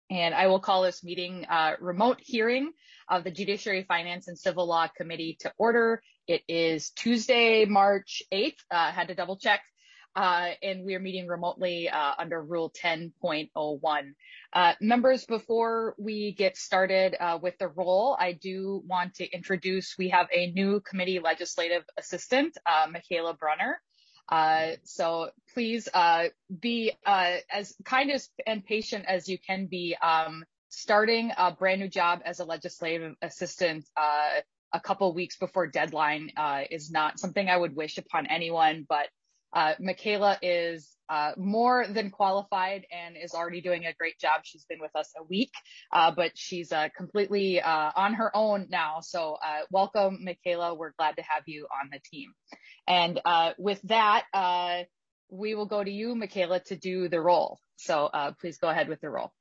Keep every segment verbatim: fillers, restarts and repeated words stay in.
And I will call this meeting uh, remote hearing of the Judiciary, Finance, and Civil Law Committee to order. It is Tuesday, March eighth. Uh, had to double check. Uh, and we are meeting remotely uh, under Rule ten point oh one. Uh, members, before we get started uh, with the roll, I do want to introduce, we have a new committee legislative assistant, uh, Michaela Brunner. Uh, so please uh, be uh, as kind as and patient as you can be. Um, starting a brand new job as a legislative assistant uh, a couple weeks before deadline uh, is not something I would wish upon anyone, but uh, Michaela is uh, more than qualified and is already doing a great job. She's been with us a week, uh, but she's uh, completely uh, on her own now. So uh, welcome, Michaela. We're glad to have you on the team. And uh, with that, uh, we will go to you, Michaela, to do the roll. So uh, please go ahead with the roll.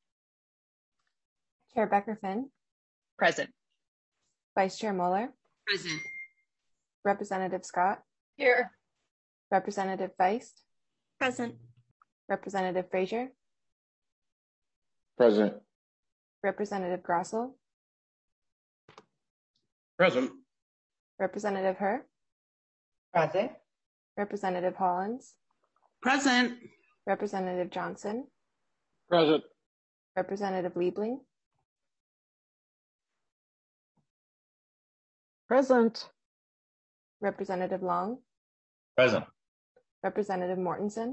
Chair Becker-Finn. Present. Vice Chair Mueller. Present. Representative Scott. Here. Representative Feist. Present. Representative Frazier. Present. Representative Grossell. Present. Representative Herr. Present. Representative Hollins. Present. Representative Johnson. Present. Representative Liebling. Present. Representative Long. Present. Representative Mortensen.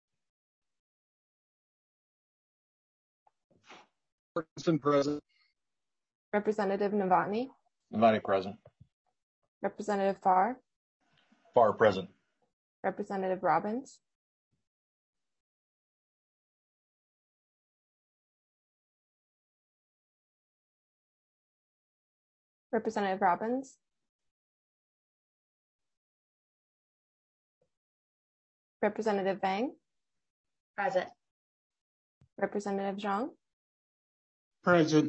Mortensen present. Representative Novotny. Novotny present. Representative Farr. Farr present. Representative Robbins. Representative Robbins. Representative Vang. Present. Representative Zhang. Present.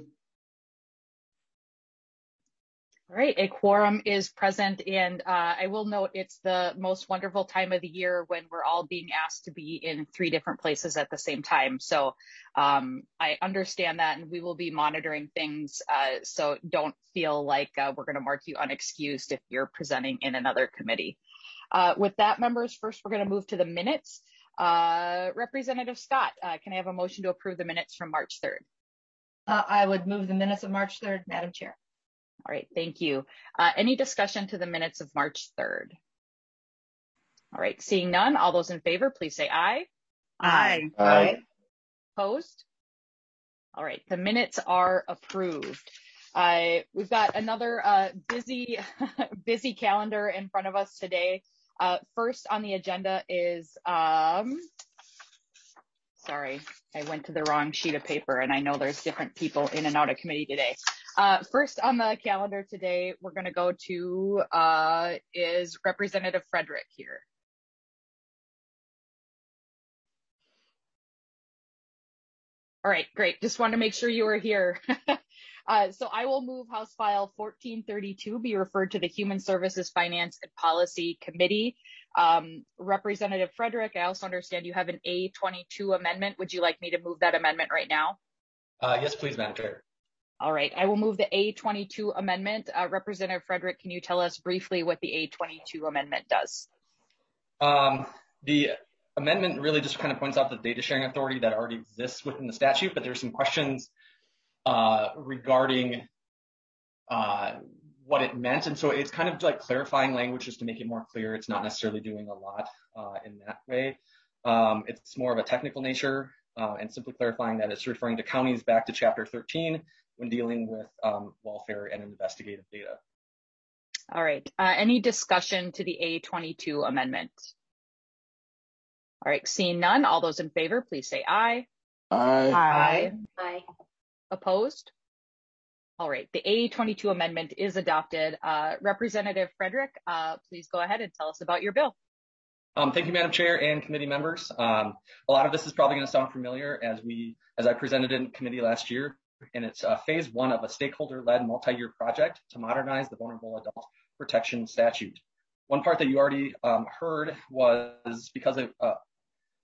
All right, a quorum is present, and uh, I will note it's the most wonderful time of the year when we're all being asked to be in three different places at the same time. So um, I understand that, and we will be monitoring things. Uh, so don't feel like uh, we're going to mark you unexcused if you're presenting in another committee. Uh, with that, members, first we're going to move to the minutes. Uh, Representative Scott, uh, can I have a motion to approve the minutes from March third? Uh, I would move the minutes of March third, Madam Chair. All right, thank you. Uh, any discussion to the minutes of March third? All right, seeing none, all those in favor, please say aye. Aye. Aye. Opposed? All right, the minutes are approved. Uh, we've got another uh, busy, busy calendar in front of us today. Uh, first on the agenda is, um, sorry, I went to the wrong sheet of paper, and I know there's different people in and out of committee today. Uh, first on the calendar today, we're going to go to, uh, is Representative Frederick here? All right, great. Just wanted to make sure you were here. uh, so I will move House File fourteen thirty-two be referred to the Human Services, Finance, and Policy Committee. Um, Representative Frederick, I also understand you have an A twenty-two amendment. Would you like me to move that amendment right now? Uh, yes, please, Madam Chair. All right, I will move the A twenty-two amendment. Uh, Representative Frederick, can you tell us briefly what the A twenty-two amendment does? Um, the amendment really just kind of points out the data sharing authority that already exists within the statute, but there's some questions uh, regarding uh, what it meant. And so it's kind of like clarifying language just to make it more clear. It's not necessarily doing a lot uh, in that way. Um, it's more of a technical nature uh, and simply clarifying that it's referring to counties back to Chapter thirteen when dealing with um, welfare and investigative data. All right, uh, any discussion to the A twenty-two amendment? All right, seeing none, all those in favor, please say aye. Aye. Aye. Aye. Opposed? All right, the A twenty-two amendment is adopted. Uh, Representative Frederick, uh, please go ahead and tell us about your bill. Um, thank you, Madam Chair and committee members. Um, a lot of this is probably going to sound familiar as we, as I presented in committee last year, and it's uh, phase one of a stakeholder-led multi-year project to modernize the vulnerable adult protection statute. One part that you already um, heard was because of, uh,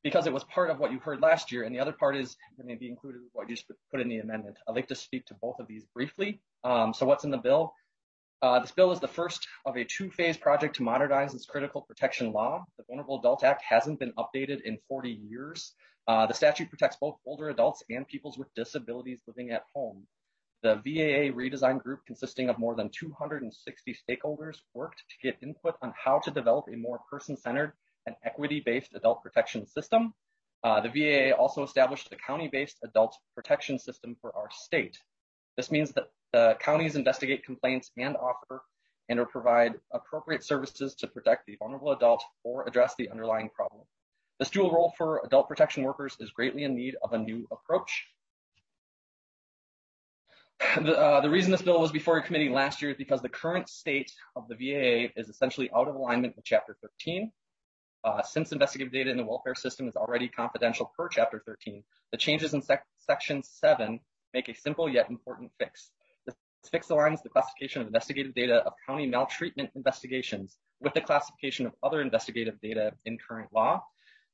because it was part of what you heard last year, and the other part is going to be included with what you just put in the amendment. I'd like to speak to both of these briefly. Um, so what's in the bill? Uh, this bill is the first of a two-phase project to modernize this critical protection law. The Vulnerable Adult Act hasn't been updated in forty years. Uh, the statute protects both older adults and peoples with disabilities living at home. The V A A redesign group, consisting of more than two hundred sixty stakeholders, worked to get input on how to develop a more person-centered and equity-based adult protection system. Uh, the V A A also established a county-based adult protection system for our state. This means that the counties investigate complaints and offer and or provide appropriate services to protect the vulnerable adult or address the underlying problem. This dual role for adult protection workers is greatly in need of a new approach. The, uh, the reason this bill was before your committee last year is because the current state of the V A A is essentially out of alignment with Chapter thirteen. Uh, since investigative data in the welfare system is already confidential per Chapter thirteen, the changes in sec Section seven make a simple yet important fix. This fix aligns the classification of investigative data of county maltreatment investigations with the classification of other investigative data in current law.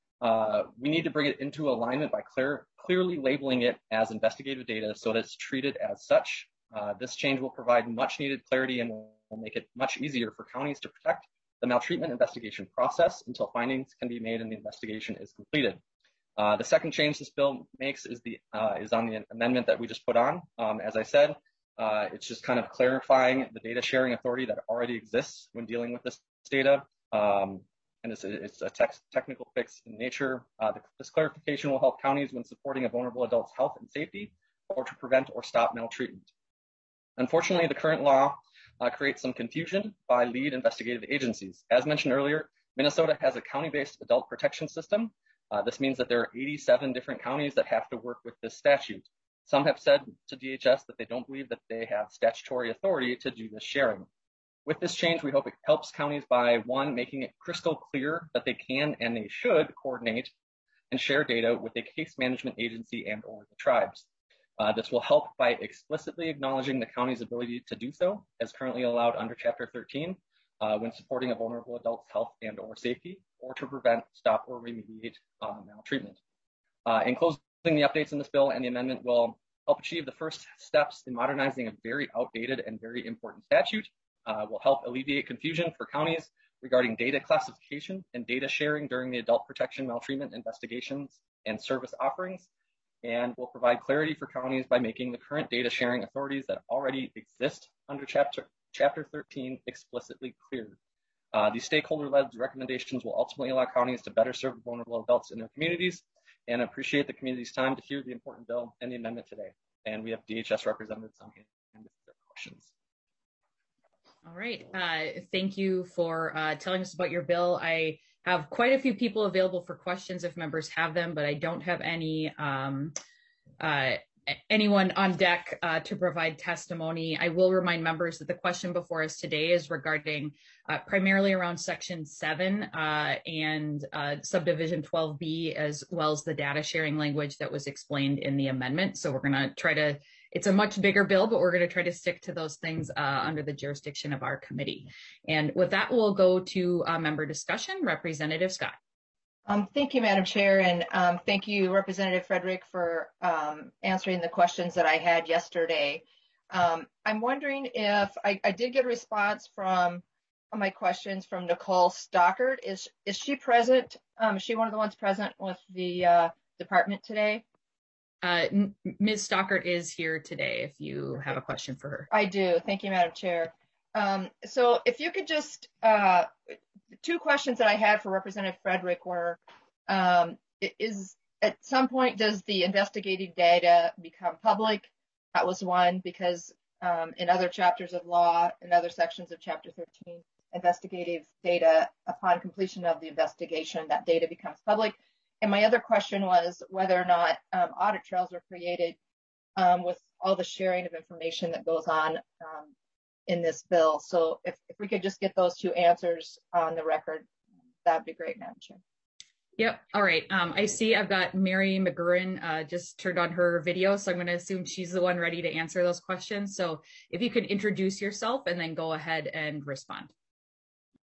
Uh, we need to bring it into alignment by clear, clearly labeling it as investigative data so that it's treated as such. Uh, this change will provide much needed clarity and will make it much easier for counties to protect the maltreatment investigation process until findings can be made and the investigation is completed. Uh, the second change this bill makes is the uh, is on the amendment that we just put on. Um, as I said, uh, it's just kind of clarifying the data sharing authority that already exists when dealing with this data. Um, and it's a, it's a text, technical fix in nature. Uh, the, this clarification will help counties when supporting a vulnerable adult's health and safety or to prevent or stop maltreatment. Unfortunately, the current law uh, creates some confusion by lead investigative agencies. As mentioned earlier, Minnesota has a county-based adult protection system. Uh, this means that there are eighty-seven different counties that have to work with this statute. Some have said to D H S that they don't believe that they have statutory authority to do this sharing. With this change, we hope it helps counties by, one, making it crystal clear that they can and they should coordinate and share data with a case management agency and or the tribes. Uh, this will help by explicitly acknowledging the county's ability to do so, as currently allowed under Chapter thirteen, uh, when supporting a vulnerable adult's health and or safety, or to prevent, stop, or remediate uh, maltreatment. Uh, in closing, the updates in this bill and the amendment will help achieve the first steps in modernizing a very outdated and very important statute, uh, will help alleviate confusion for counties regarding data classification and data sharing during the adult protection maltreatment investigations and service offerings, and will provide clarity for counties by making the current data sharing authorities that already exist under Chapter, chapter thirteen explicitly clear. Uh, these stakeholder-led recommendations will ultimately allow counties to better serve vulnerable adults in their communities, and appreciate the community's time to hear the important bill and the amendment today. And we have D H S representatives on hand if there are questions. All right. Uh, thank you for uh, telling us about your bill. I have quite a few people available for questions if members have them, but I don't have any um, uh, anyone on deck uh, to provide testimony. I will remind members that the question before us today is regarding uh, primarily around Section seven uh, and uh, Subdivision twelve B, as well as the data sharing language that was explained in the amendment. So we're going to try to, it's a much bigger bill, but we're going to try to stick to those things uh, under the jurisdiction of our committee. And with that, we'll go to uh, member discussion. Representative Scott. Um, thank you, Madam Chair, and um, thank you, Representative Frederick, for um, answering the questions that I had yesterday. Um, I'm wondering if I, I did get a response from my questions from Nicole Stockert. Is is she present? Um, is she one of the ones present with the uh, department today? Uh, Miz Stockert is here today if you have a question for her. I do. Thank you, Madam Chair. Um, so if you could just, uh, two questions that I had for Representative Frederick were, um, is at some point does the investigative data become public? That was one, because um, in other chapters of law, in other sections of Chapter thirteen, investigative data, upon completion of the investigation, that data becomes public. And my other question was whether or not um, audit trails are created um, with all the sharing of information that goes on um, in this bill. So if, if we could just get those two answers on the record, that'd be great, Madam Chair. Yep. All right. Um, I see I've got Mary McGurran uh, just turned on her video, so I'm going to assume she's the one ready to answer those questions. So if you could introduce yourself and then go ahead and respond.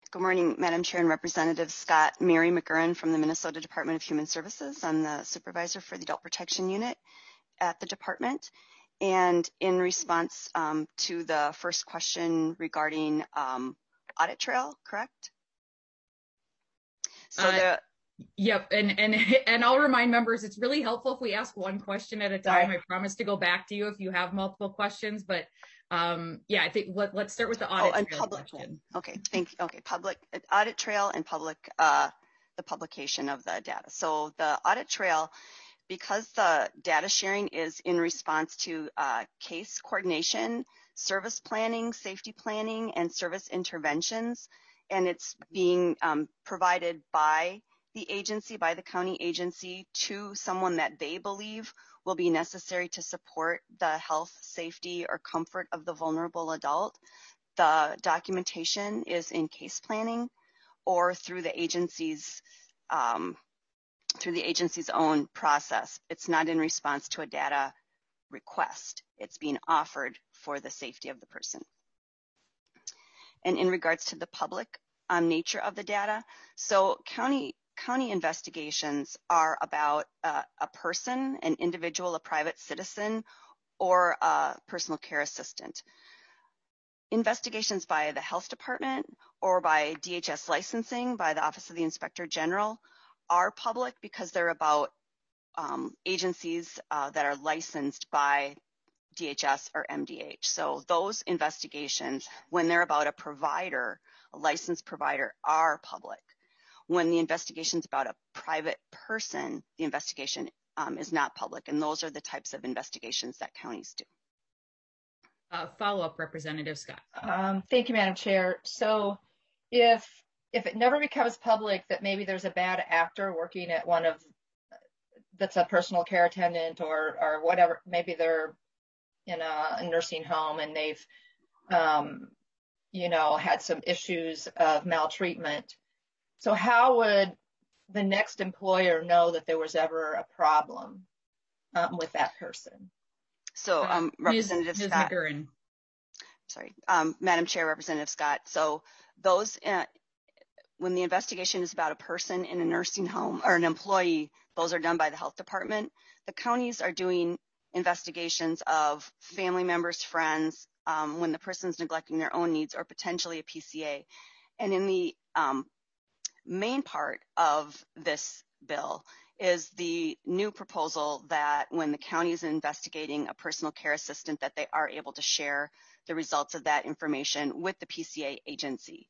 Good morning, Madam Chair and Representative Scott. Mary McGurran from the Minnesota Department of Human Services. I'm the supervisor for the Adult Protection Unit at the department. And in response um, to the first question regarding um, audit trail, correct? So uh, the Yep, and and and I'll remind members, it's really helpful if we ask one question at a time. Right. I promise to go back to you if you have multiple questions, but um, yeah, I think let, let's start with the audit oh, and trail public. question. Okay, thank you. Okay, public audit trail and public uh, the publication of the data. So the audit trail, because the data sharing is in response to uh, case coordination, service planning, safety planning, and service interventions, and it's being um, provided by the agency, by the county agency, to someone that they believe will be necessary to support the health, safety, or comfort of the vulnerable adult. The documentation is in case planning or through the agency's um, through the agency's own process. It's not in response to a data request. It's being offered for the safety of the person. And in regards to the public um, nature of the data, so county County investigations are about uh, a person, an individual, a private citizen, or a personal care assistant. Investigations by the health department or by D H S licensing, by the Office of the Inspector General, are public because they're about um, agencies uh, that are licensed by D H S or M D H. So those investigations, when they're about a provider, a licensed provider, are public. When the investigation is about a private person, the investigation um, is not public, and those are the types of investigations that counties do. Uh, follow-up, Representative Scott. Um, thank you, Madam Chair. So if if it never becomes public that maybe there's a bad actor working at one of, that's a personal care attendant or or whatever, maybe they're in a, a nursing home and they've, um, you know, had some issues of maltreatment. So how would the next employer know that there was ever a problem um, with that person? So, um, uh, Representative Miz Scott. McGurran. Sorry, um, Madam Chair, Representative Scott. So those, uh, when the investigation is about a person in a nursing home or an employee, those are done by the health department. The counties are doing investigations of family members, friends, um, when the person's neglecting their own needs or potentially a P C A. And in the um, main part of this bill is the new proposal that when the county is investigating a personal care assistant, that they are able to share the results of that information with the P C A agency.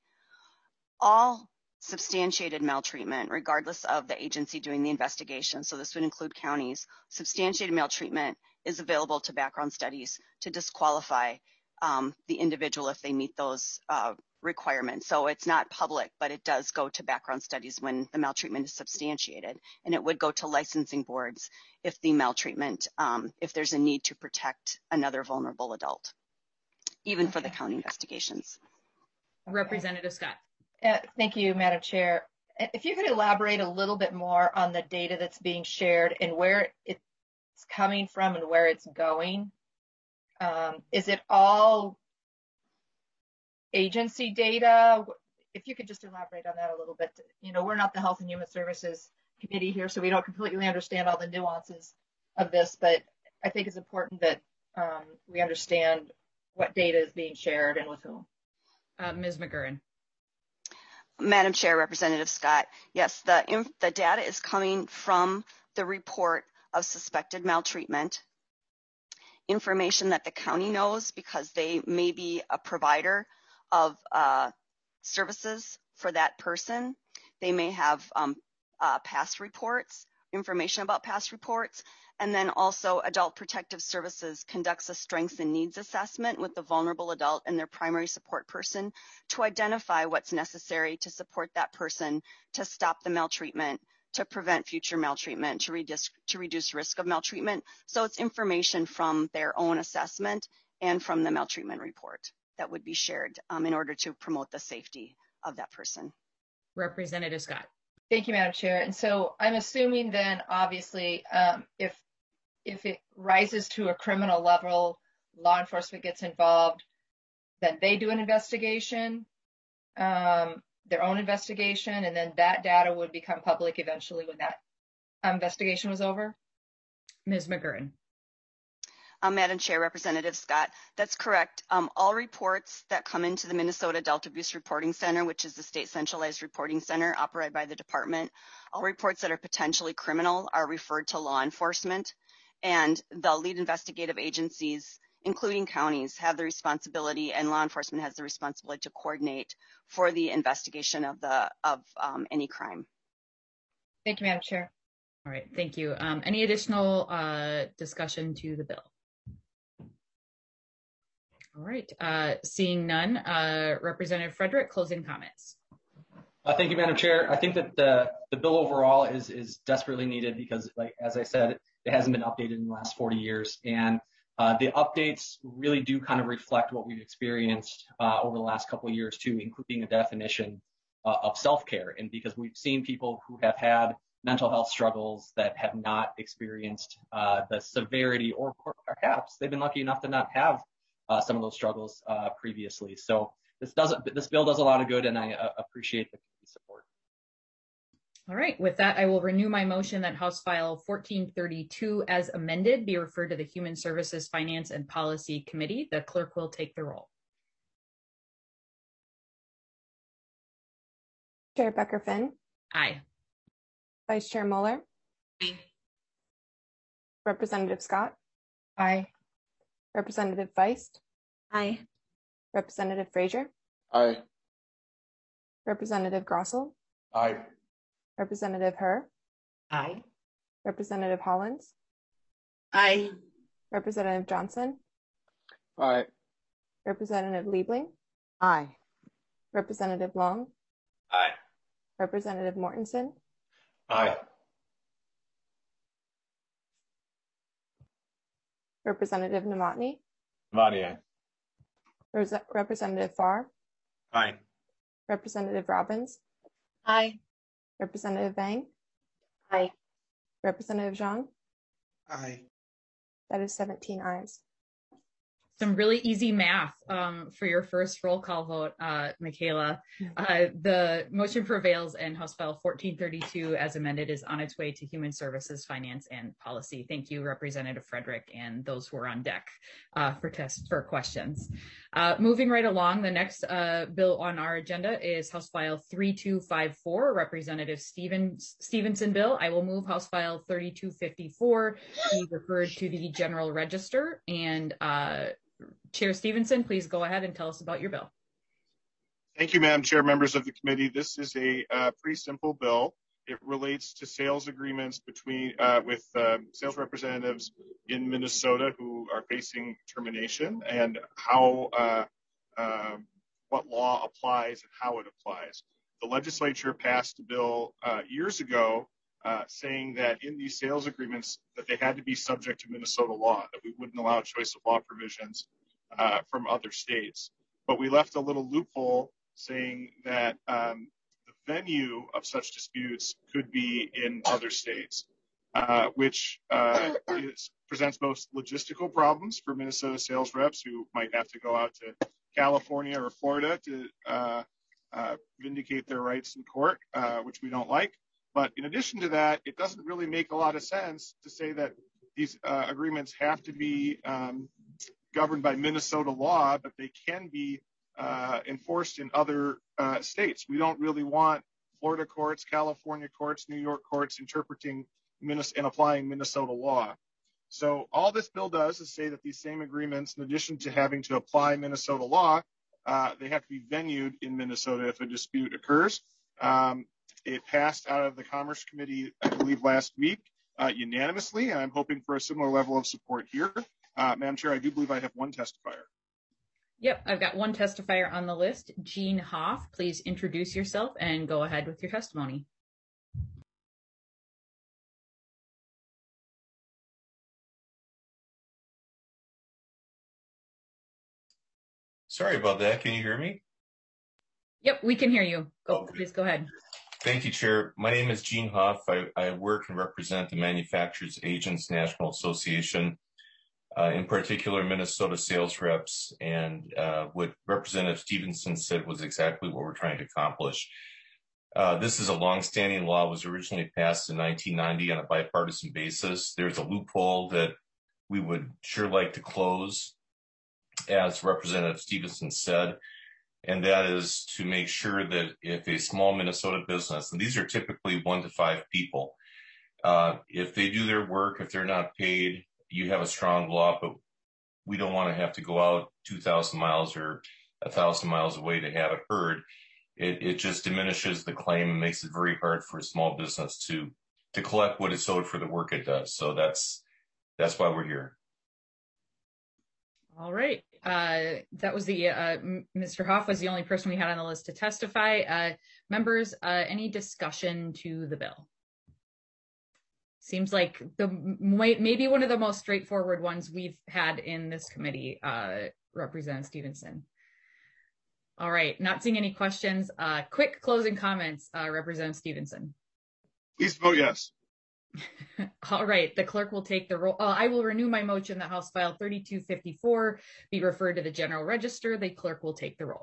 All substantiated maltreatment, regardless of the agency doing the investigation, so this would include counties, substantiated maltreatment is available to background studies to disqualify um, the individual if they meet those uh, requirements. So it's not public, but it does go to background studies when the maltreatment is substantiated, and it would go to licensing boards if the maltreatment, um, if there's a need to protect another vulnerable adult, even okay. for the county investigations. Okay. Representative Scott. Uh, thank you, Madam Chair. If you could elaborate a little bit more on the data that's being shared and where it's coming from and where it's going. Um, is it all agency data? If you could just elaborate on that a little bit. You know, we're not the Health and Human Services Committee here, so we don't completely understand all the nuances of this, but I think it's important that um, we understand what data is being shared and with whom. Uh, Miz McGurran. Madam Chair, Representative Scott, yes, the, the data is coming from the report of suspected maltreatment, information that the county knows because they may be a provider of uh, services for that person. They may have um, uh, past reports, information about past reports, and then also Adult Protective Services conducts a strengths and needs assessment with the vulnerable adult and their primary support person to identify what's necessary to support that person to stop the maltreatment, to prevent future maltreatment, to reduce, to reduce risk of maltreatment. So it's information from their own assessment and from the maltreatment report that would be shared um, in order to promote the safety of that person. Representative Scott. Thank you, Madam Chair. And so I'm assuming then, obviously, um, if if it rises to a criminal level, law enforcement gets involved, then they do an investigation. Um, their own investigation, and then that data would become public eventually when that investigation was over? Miz McGurran. Um, Madam Chair, Representative Scott, that's correct. Um, all reports that come into the Minnesota Adult Abuse Reporting Center, which is the state centralized reporting center operated by the department, all reports that are potentially criminal are referred to law enforcement, and the lead investigative agencies, including counties, have the responsibility, and law enforcement has the responsibility to coordinate for the investigation of the of um, any crime. Thank you, Madam Chair. All right, thank you. Um, any additional uh, discussion to the bill? All right, uh, seeing none, uh, Representative Frederick, closing comments. Uh, thank you, Madam Chair. I think that the, the bill overall is, is desperately needed because, like as I said, it hasn't been updated in the last forty years. And uh, the updates really do kind of reflect what we've experienced uh, over the last couple of years too, including a definition uh, of self-care. And because we've seen people who have had mental health struggles that have not experienced uh, the severity, or perhaps they've been lucky enough to not have uh, some of those struggles uh, previously. So this doesn't, this bill does a lot of good, and I uh, appreciate the support. All right, with that, I will renew my motion that House File fourteen thirty-two as amended be referred to the Human Services, Finance, and Policy Committee. The clerk will take the roll. Chair Becker-Finn. Aye. Vice Chair Mueller. Aye. Representative Scott. Aye. Representative Feist. Aye. Representative Frazier. Aye. Representative Grossel. Aye. Representative Herr. Aye. Representative Hollins. Aye. Representative Johnson. Aye. Representative Liebling. Aye. Representative Long. Aye. Representative Mortensen. Aye. Representative Novotny. Novotny, aye. Res- Representative Farr. Aye. Representative Robbins. Aye. Representative Vang. Aye. Representative Zhang. Aye. That is seventeen ayes. Some really easy math um, for your first roll call vote, uh, Michaela. Uh, the motion prevails, and House File fourteen thirty-two as amended is on its way to Human Services, Finance, and Policy. Thank you, Representative Frederick, and those who are on deck uh, for test for questions. Uh, moving right along, the next uh, bill on our agenda is House File thirty-two fifty-four, Representative Stevens, Stevenson bill. I will move House File thirty-two fifty-four be referred to the General Register, and uh, Chair Stevenson, please go ahead and tell us about your bill. Thank you, Madam Chair, members of the committee. This is a uh, pretty simple bill. It relates to sales agreements between uh, with uh, sales representatives in Minnesota who are facing termination, and how uh, uh, what law applies and how it applies. The legislature passed a bill uh, years ago uh, saying that in these sales agreements that they had to be subject to Minnesota law, that we wouldn't allow choice of law provisions uh, from other states. But we left a little loophole saying that um, the venue of such disputes could be in other states, uh, which uh, is, presents both logistical problems for Minnesota sales reps who might have to go out to California or Florida to uh, uh, vindicate their rights in court, uh, which we don't like. But in addition to that, it doesn't really make a lot of sense to say that these uh, agreements have to be um, governed by Minnesota law, but they can be uh, enforced in other uh, states. We don't really want Florida courts, California courts, New York courts interpreting Minnesota and applying Minnesota law. So all this bill does is say that these same agreements, in addition to having to apply Minnesota law, uh, they have to be venued in Minnesota if a dispute occurs. Um, It passed out of the Commerce Committee, I believe, last week uh, unanimously, and I'm hoping for a similar level of support here. Uh, Madam Chair, I do believe I have one testifier. Yep, I've got one testifier on the list. Jean Hoff, please introduce yourself and go ahead with your testimony. Sorry about that. Can you hear me? Yep, we can hear you. Go, Okay. Please go ahead. Thank you, Chair. My name is Gene Hoff. I, I work and represent the Manufacturers Agents National Association. uh, in particular Minnesota sales reps, and uh, what Representative Stevenson said was exactly what we're trying to accomplish. Uh, this is a longstanding law. It was originally passed in nineteen ninety on a bipartisan basis. There's a loophole that we would sure like to close, as Representative Stevenson said, and that is to make sure that if a small Minnesota business, and these are typically one to five people, uh, if they do their work, if they're not paid, you have a strong law, but we don't want to have to go out two thousand miles or one thousand miles away to have it heard. It, it just diminishes the claim and makes it very hard for a small business to, to collect what it's owed for the work it does. So that's, that's why we're here. All right. Uh, that was the, uh, Mister Hoff was the only person we had on the list to testify. Uh, members, uh, any discussion to the bill? Seems like the maybe one of the most straightforward ones we've had in this committee, uh, Representative Stevenson. All right, not seeing any questions. Uh, quick closing comments, uh, Representative Stevenson. Please vote yes. All right, the clerk will take the roll. Uh, I will renew my motion that House File thirty-two fifty-four be referred to the General Register. The clerk will take the roll.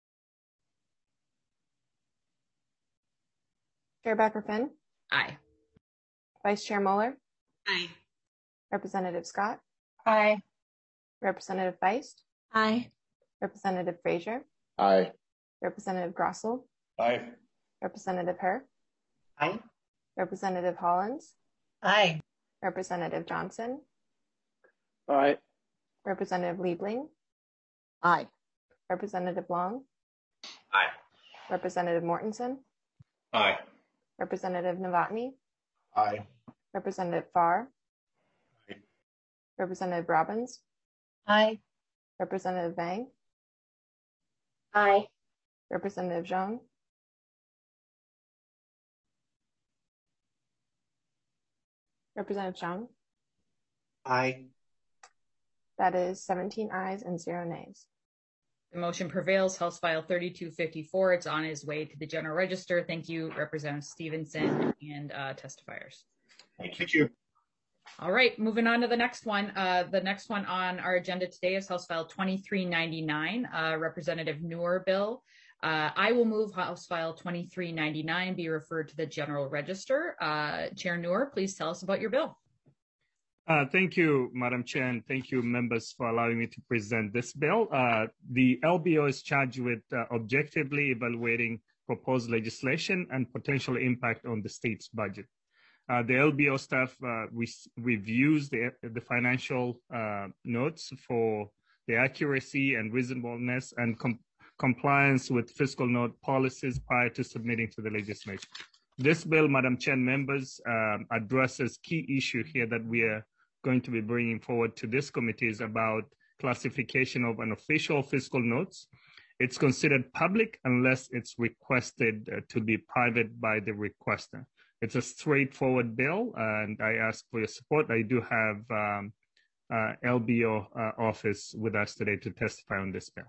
Chair Becker-Finn. Aye. Vice Chair Mueller. Aye. Representative Scott. Aye. Representative Feist. Aye. Representative Frazier. Aye. Representative Grossel. Aye. Representative Herr. Aye. Representative Hollins. Aye. Representative Johnson. Aye. Representative Liebling. Aye. Representative Long. Aye. Representative Mortensen. Aye. Representative Novotny. Aye. Representative Farr. Aye. Representative Robbins. Aye. Representative Vang. Aye. Representative Zhang. Representative Zhang. Aye. That is seventeen ayes and zero nays. The motion prevails. House File thirty-two fifty-four. It's on its way to the General Register. Thank you, Representative Stevenson and uh, testifiers. Thank you. Thank you. All right, moving on to the next one. Uh, the next one on our agenda today is House File twenty-three ninety-nine, uh, Representative Noor bill. Uh, I will move House File twenty-three ninety-nine be referred to the General Register. Uh, Chair Noor, please tell us about your bill. Uh, thank you, Madam Chair, and thank you, members, for allowing me to present this bill. Uh, the L B O is charged with uh, objectively evaluating proposed legislation and potential impact on the state's budget. Uh, the L B O staff uh, re reviews the, the financial uh, notes for the accuracy and reasonableness and com compliance with fiscal note policies prior to submitting to the legislation. This bill, Madam Chair, members, um, addresses key issue here that we are going to be bringing forward to this committee is about classification of unofficial fiscal notes. It's considered public unless it's requested uh, to be private by the requester. It's a straightforward bill, and I ask for your support. I do have um, uh, L B O uh, office with us today to testify on this bill.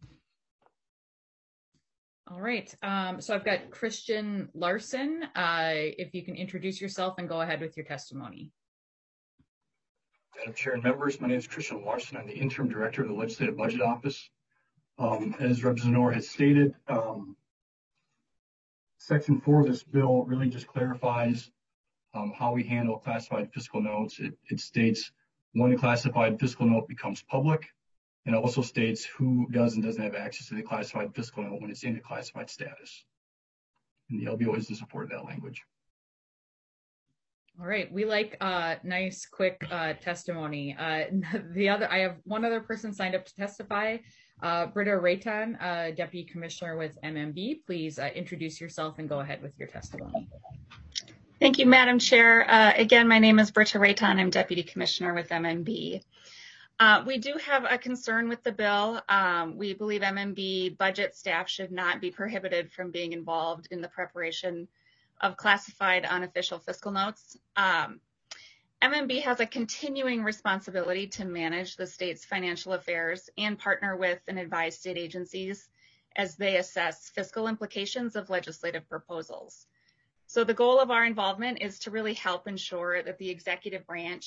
All right, um, so I've got Christian Larson. Uh, if you can introduce yourself and go ahead with your testimony. Madam Chair and members, my name is Christian Larson. I'm the interim director of the Legislative Budget Office. Um, as Representative Noor has stated, um, Section four of this bill really just clarifies um, how we handle classified fiscal notes. It, it states when a classified fiscal note becomes public, and also states who does and doesn't have access to the classified fiscal note when it's in a classified status. And the L B O is in support of that language. All right, we like uh, nice, quick uh, testimony. Uh, the other, I have one other person signed up to testify. Uh, Britta Rayton, uh, Deputy Commissioner with M M B. Please uh, introduce yourself and go ahead with your testimony. Thank you, Madam Chair. Uh, again, my name is Britta Rayton. I'm Deputy Commissioner with M M B. Uh, we do have a concern with the bill. Um, we believe M M B budget staff should not be prohibited from being involved in the preparation of classified unofficial fiscal notes. Um, M M B has a continuing responsibility to manage the state's financial affairs and partner with and advise state agencies as they assess fiscal implications of legislative proposals. So the goal of our involvement is to really help ensure that the executive branch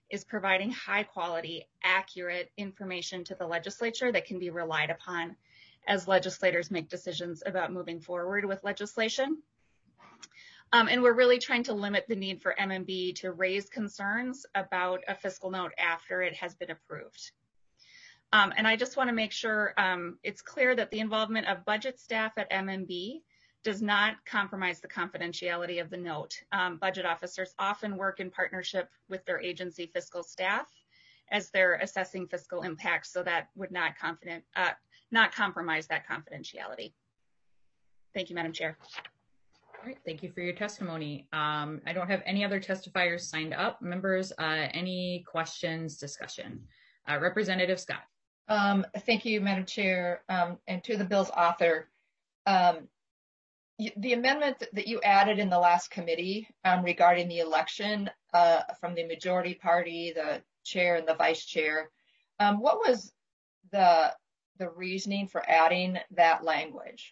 is providing high quality, accurate information to the legislature that can be relied upon as legislators make decisions about moving forward with legislation. Um, and we're really trying to limit the need for M M B to raise concerns about a fiscal note after it has been approved. Um, and I just want to make sure um, it's clear that the involvement of budget staff at M M B does not compromise the confidentiality of the note. Um, budget officers often work in partnership with their agency fiscal staff as they're assessing fiscal impacts, so that would not confident, uh, not compromise that confidentiality. Thank you, Madam Chair. All right, thank you for your testimony. Um, I don't have any other testifiers signed up. Members, uh, any questions, discussion? Uh, Representative Scott. Um, thank you, Madam Chair, um, and to the bill's author. Um, the amendment that you added in the last committee um, regarding the election uh, from the majority party, the chair and the vice chair, um, what was the, the reasoning for adding that language?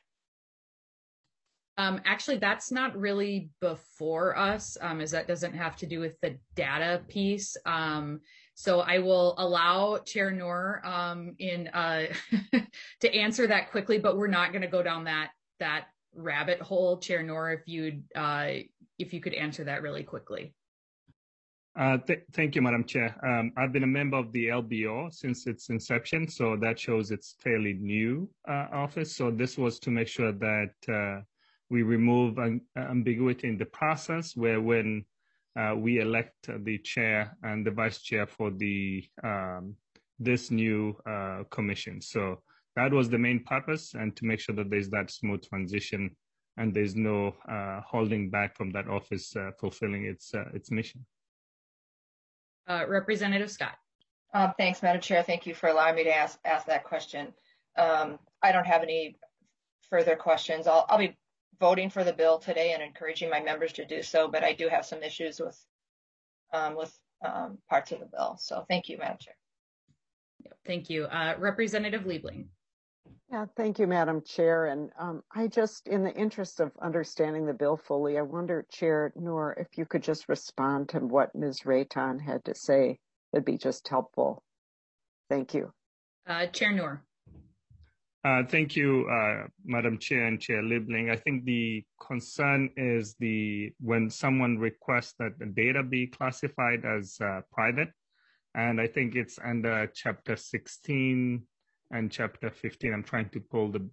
Um, actually, that's not really before us, um, as that doesn't have to do with the data piece. Um, so I will allow Chair Noor um, in uh, to answer that quickly, but we're not going to go down that that rabbit hole. Chair Noor, if you uh, if you could answer that really quickly. Uh, th thank you, Madam Chair. Um, I've been a member of the L B O since its inception, so that shows it's fairly new uh, office. So this was to make sure that uh, we remove an ambiguity in the process, where when uh, we elect the chair and the vice chair for the um, this new uh, commission. So that was the main purpose, and to make sure that there's that smooth transition and there's no uh, holding back from that office uh, fulfilling its uh, its mission. Uh, Representative Scott. Um, thanks, Madam Chair. Thank you for allowing me to ask ask that question. Um, I don't have any further questions. I'll, I'll be voting for the bill today and encouraging my members to do so, but I do have some issues with um, with um, parts of the bill. So thank you, Madam Chair. Thank you. Uh, Representative Liebling. Yeah, thank you, Madam Chair. And um, I just, in the interest of understanding the bill fully, I wonder, Chair Noor, if you could just respond to what Miz Rayton had to say. It'd be just helpful. Thank you. Uh, Chair Noor. Uh, thank you, uh, Madam Chair and Chair Liebling. I think the concern is the when someone requests that the data be classified as uh, private, and I think it's under Chapter sixteen and Chapter fifteen. I'm trying to pull the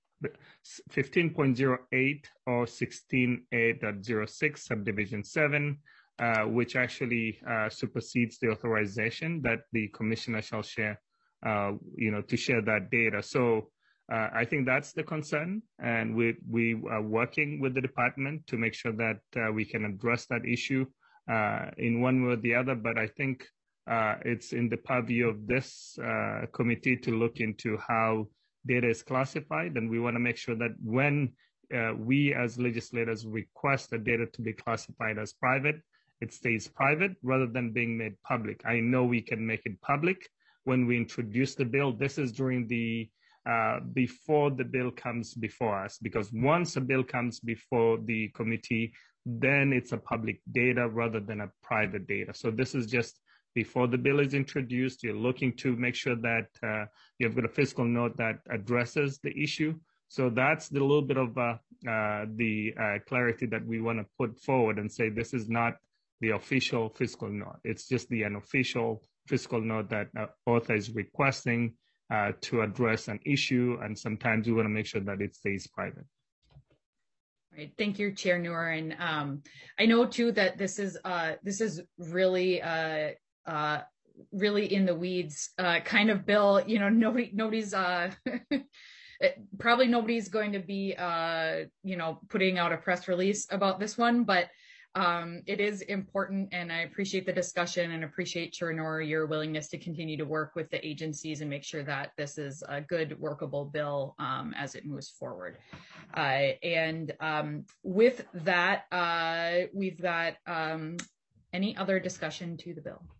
fifteen point oh eight or sixteen A point oh six, Subdivision seven, uh, which actually uh, supersedes the authorization that the commissioner shall share, uh, you know, to share that data. So uh, I think that's the concern, and we we are working with the department to make sure that uh, we can address that issue uh, in one way or the other. But I think uh, it's in the purview of this uh, committee to look into how data is classified, and we want to make sure that when uh, we as legislators request the data to be classified as private, it stays private rather than being made public. I know we can make it public when we introduce the bill. This is during the uh, before the bill comes before us, because once a bill comes before the committee, then it's a public data rather than a private data. So this is just before the bill is introduced. You're looking to make sure that uh, you've got a fiscal note that addresses the issue. So that's the little bit of uh, uh, the uh, clarity that we want to put forward and say this is not the official fiscal note. It's just the unofficial fiscal note that uh, author is requesting uh, to address an issue, and sometimes we want to make sure that it stays private. Right. Thank you, Chair Noor. And um, I know too that this is uh, this is really uh, uh, really in the weeds uh, kind of bill. You know, nobody nobody's uh, probably nobody's going to be uh, you know putting out a press release about this one, but Um, it is important, and I appreciate the discussion and appreciate, Chair Noor, your willingness to continue to work with the agencies and make sure that this is a good, workable bill um, as it moves forward. Uh, and um, with that, uh, we've got um, any other discussion to the bill?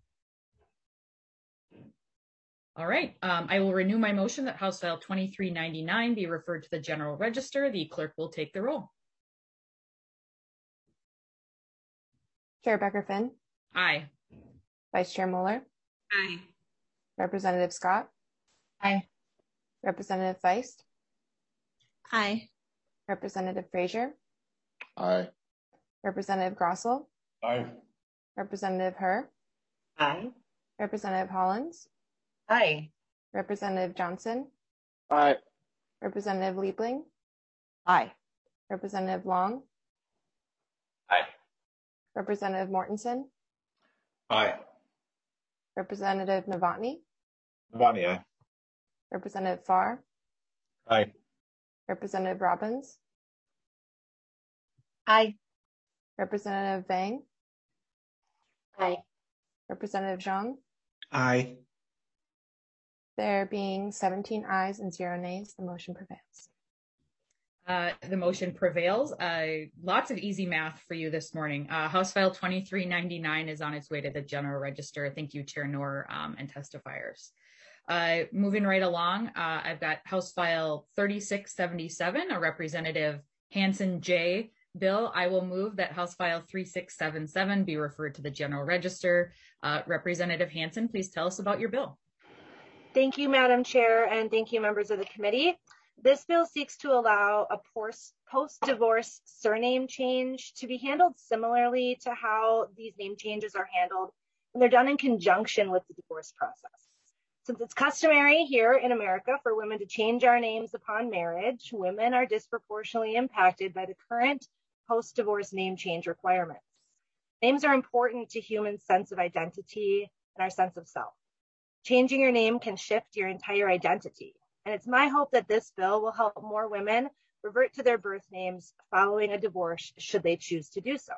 All right, um, I will renew my motion that House File twenty-three ninety-nine be referred to the General Register. The clerk will take the roll. Chair Becker-Finn. Aye. Vice Chair Mueller. Aye. Representative Scott. Aye. Representative Feist. Aye. Representative Frazier. Aye. Representative Grossell. Aye. Representative Herr. Aye. Representative Hollins. Aye. Representative Johnson. Aye. Representative Liebling. Aye. Representative Long. Aye. Representative Mortensen. Aye. Representative Novotny. Novotny, aye. Representative Farr. Aye. Representative Robbins. Aye. Representative Vang. Aye. Representative Zhang. Aye. There being seventeen ayes and zero nays, the motion prevails. Uh, the motion prevails. Uh, lots of easy math for you this morning. Uh, House File twenty-three ninety-nine is on its way to the General Register. Thank you, Chair Noor, um, and testifiers. Uh, moving right along, uh, I've got House File thirty-six seventy-seven, a Representative Hanson J. bill. I will move that House File thirty-six seventy-seven be referred to the General Register. Uh, Representative Hanson, please tell us about your bill. Thank you, Madam Chair, and thank you, members of the committee. This bill seeks to allow a post-divorce surname change to be handled similarly to how these name changes are handled, and they're done in conjunction with the divorce process. Since it's customary here in America for women to change our names upon marriage, women are disproportionately impacted by the current post-divorce name change requirements. Names are important to humans' sense of identity and our sense of self. Changing your name can shift your entire identity. And it's my hope that this bill will help more women revert to their birth names following a divorce should they choose to do so.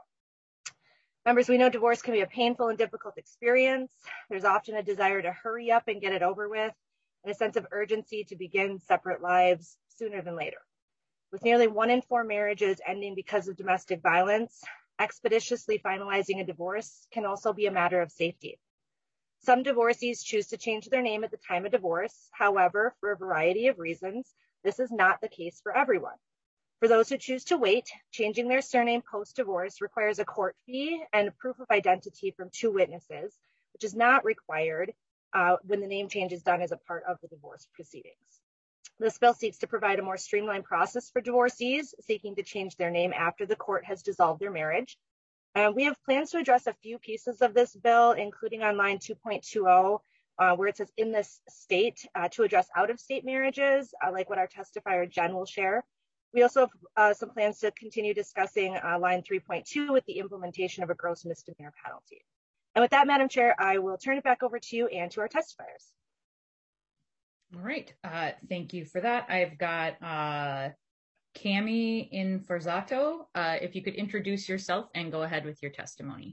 Members, we know divorce can be a painful and difficult experience. There's often a desire to hurry up and get it over with, and a sense of urgency to begin separate lives sooner than later. With nearly one in four marriages ending because of domestic violence, expeditiously finalizing a divorce can also be a matter of safety. Some divorcees choose to change their name at the time of divorce. However, for a variety of reasons, this is not the case for everyone. For those who choose to wait, changing their surname post-divorce requires a court fee and proof of identity from two witnesses, which is not required uh, when the name change is done as a part of the divorce proceedings. This bill seeks to provide a more streamlined process for divorcees seeking to change their name after the court has dissolved their marriage. Uh, we have plans to address a few pieces of this bill, including on line two point two zero, uh, where it says in this state uh, to address out-of-state marriages, uh, like what our testifier Jen will share. We also have uh, some plans to continue discussing uh, line three point two with the implementation of a gross misdemeanor penalty. And with that, Madam Chair, I will turn it back over to you and to our testifiers. All right, uh, thank you for that. I've got uh, Cami Inforzato. Uh, if you could introduce yourself and go ahead with your testimony.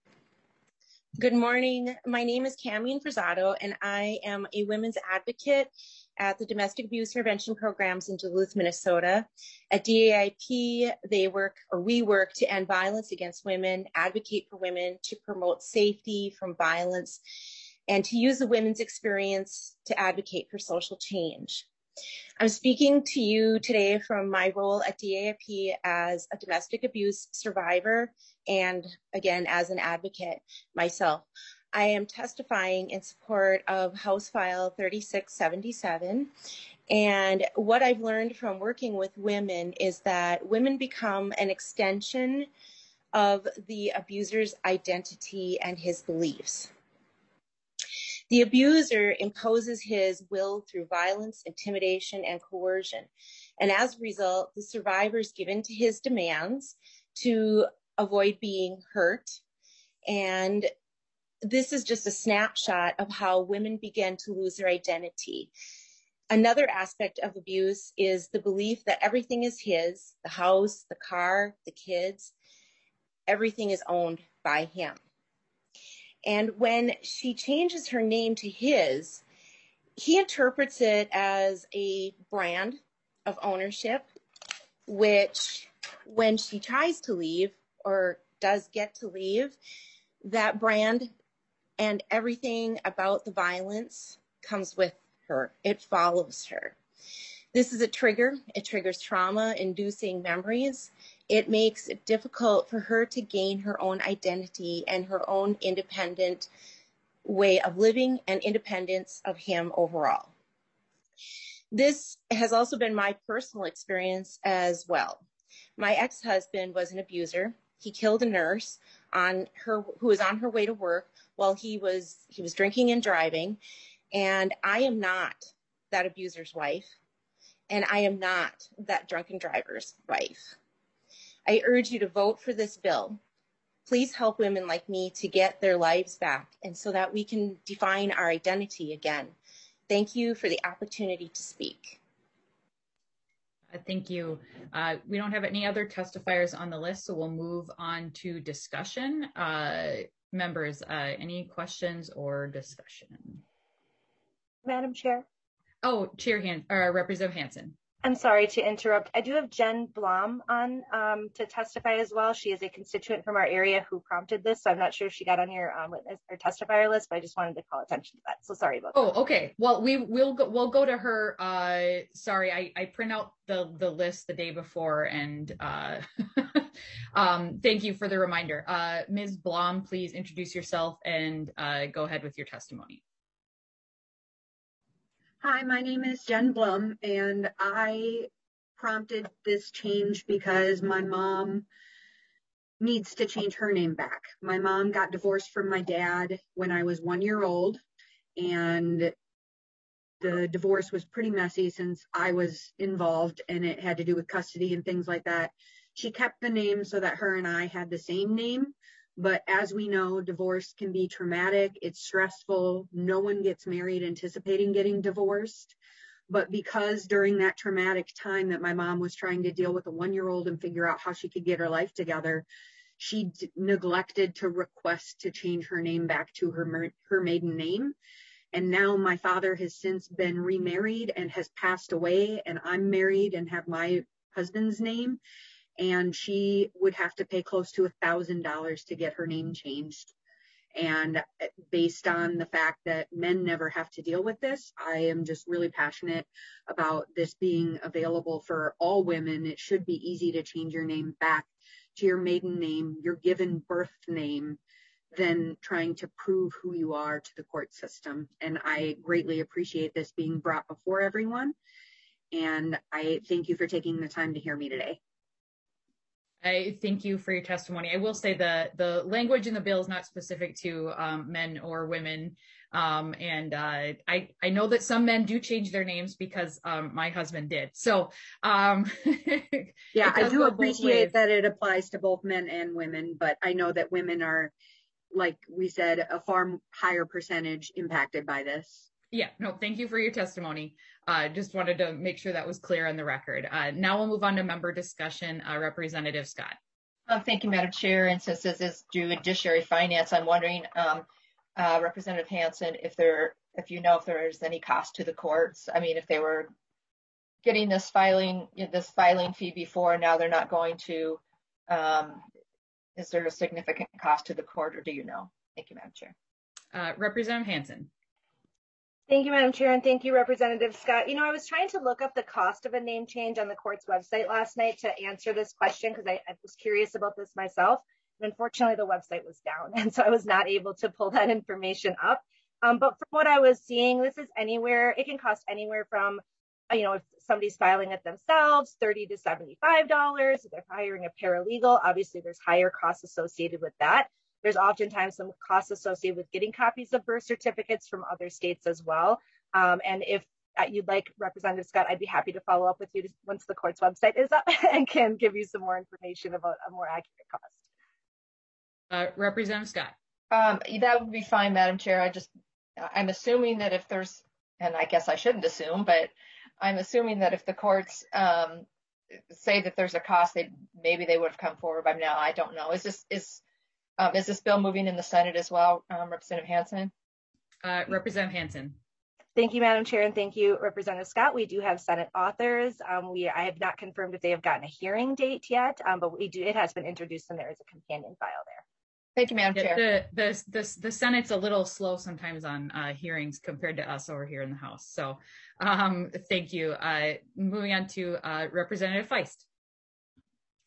Good morning. My name is Cami Inforzato, and I am a women's advocate at the Domestic Abuse Prevention Programs in Duluth, Minnesota. At D A I P, they work, or we work, to end violence against women, advocate for women, to promote safety from violence, and to use the women's experience to advocate for social change. I'm speaking to you today from my role at D A I P as a domestic abuse survivor and, again, as an advocate myself. I am testifying in support of House File thirty-six seventy-seven. And what I've learned from working with women is that women become an extension of the abuser's identity and his beliefs. The abuser imposes his will through violence, intimidation, and coercion. And as a result, the survivors give in to his demands to avoid being hurt. And this is just a snapshot of how women begin to lose their identity. Another aspect of abuse is the belief that everything is his, the house, the car, the kids, everything is owned by him. And when she changes her name to his, he interprets it as a brand of ownership, which when she tries to leave or does get to leave, that brand and everything about the violence comes with her. It follows her. This is a trigger. It triggers trauma-inducing memories. It makes it difficult for her to gain her own identity and her own independent way of living and independence of him overall. This has also been my personal experience as well. My ex-husband was an abuser. He killed a nurse on her who was on her way to work while he was he was drinking and driving. And I am not that abuser's wife, and I am not that drunken driver's wife. I urge you to vote for this bill. Please help women like me to get their lives back, and so that we can define our identity again. Thank you for the opportunity to speak. Uh, thank you. Uh, we don't have any other testifiers on the list, so we'll move on to discussion. Uh, members, uh, any questions or discussion? Madam Chair. Oh, Chair Han- uh, Representative Hansen. I'm sorry to interrupt. I do have Jen Blom on um, to testify as well. She is a constituent from our area who prompted this, so I'm not sure if she got on your um, witness or testifier list, but I just wanted to call attention to that. So sorry about Oh, that. okay. Well, we will go, we'll go to her. Uh, sorry, I, I print out the the list the day before, and uh, um, thank you for the reminder. Uh, Miz Blom, please introduce yourself and uh, go ahead with your testimony. Hi, my name is Jen Blum, and I prompted this change because my mom needs to change her name back. My mom got divorced from my dad when I was one year old, and the divorce was pretty messy since I was involved, and it had to do with custody and things like that. She kept the name so that her and I had the same name. But as we know, divorce can be traumatic. It's stressful. No one gets married anticipating getting divorced. But because during that traumatic time that my mom was trying to deal with a one-year-old and figure out how she could get her life together, she d- neglected to request to change her name back to her, her maiden name. And now my father has since been remarried and has passed away, and I'm married and have my husband's name. And she would have to pay close to a thousand dollars to get her name changed. And based on the fact that men never have to deal with this, I am just really passionate about this being available for all women. It should be easy to change your name back to your maiden name, your given birth name, than trying to prove who you are to the court system. And I greatly appreciate this being brought before everyone. And I thank you for taking the time to hear me today. I thank you for your testimony. I will say the the language in the bill is not specific to um, men or women. Um, and uh, I, I know that some men do change their names because um, my husband did. So um, yeah, I do go both appreciate ways. that it applies to both men and women, but I know that women are, like we said, a far higher percentage impacted by this. Yeah, no, thank you for your testimony. Uh, just wanted to make sure that was clear on the record. Uh, now we'll move on to member discussion. Uh, Representative Scott. Um, thank you, Madam Chair. And since this is judiciary finance, I'm wondering, um, uh, Representative Hansen, if there, if you know if there is any cost to the courts. I mean, if they were getting this filing, this filing fee before, now they're not going to. Um, is there a significant cost to the court, or do you know? Thank you, Madam Chair. Uh, Representative Hansen. Thank you, Madam Chair, and thank you, Representative Scott. You know, I was trying to look up the cost of a name change on the court's website last night to answer this question because I, I was curious about this myself. And unfortunately, the website was down, and so I was not able to pull that information up. Um, but from what I was seeing, this is anywhere, it can cost anywhere from, you know, if somebody's filing it themselves, thirty to seventy-five dollars. If they're hiring a paralegal, obviously there's higher costs associated with that. There's oftentimes some costs associated with getting copies of birth certificates from other states as well. Um, and if you'd like, Representative Scott, I'd be happy to follow up with you once the court's website is up and can give you some more information about a more accurate cost. Uh, Representative Scott. Um, that would be fine, Madam Chair. I just, I'm assuming that if there's, and I guess I shouldn't assume, but I'm assuming that if the courts um, say that there's a cost, they maybe they would have come forward by now. I don't know. Is this is Um, is this bill moving in the Senate as well, um, Representative Hansen? Uh, Representative Hansen. Thank you, Madam Chair, and thank you, Representative Scott. We do have Senate authors. Um, we I have not confirmed if they have gotten a hearing date yet, um, but we do. It has been introduced, and there is a companion file there. Thank you, Madam Yeah, Chair. the, the the the Senate's a little slow sometimes on uh, hearings compared to us over here in the House. So, um, thank you. Uh, moving on to uh, Representative Feist.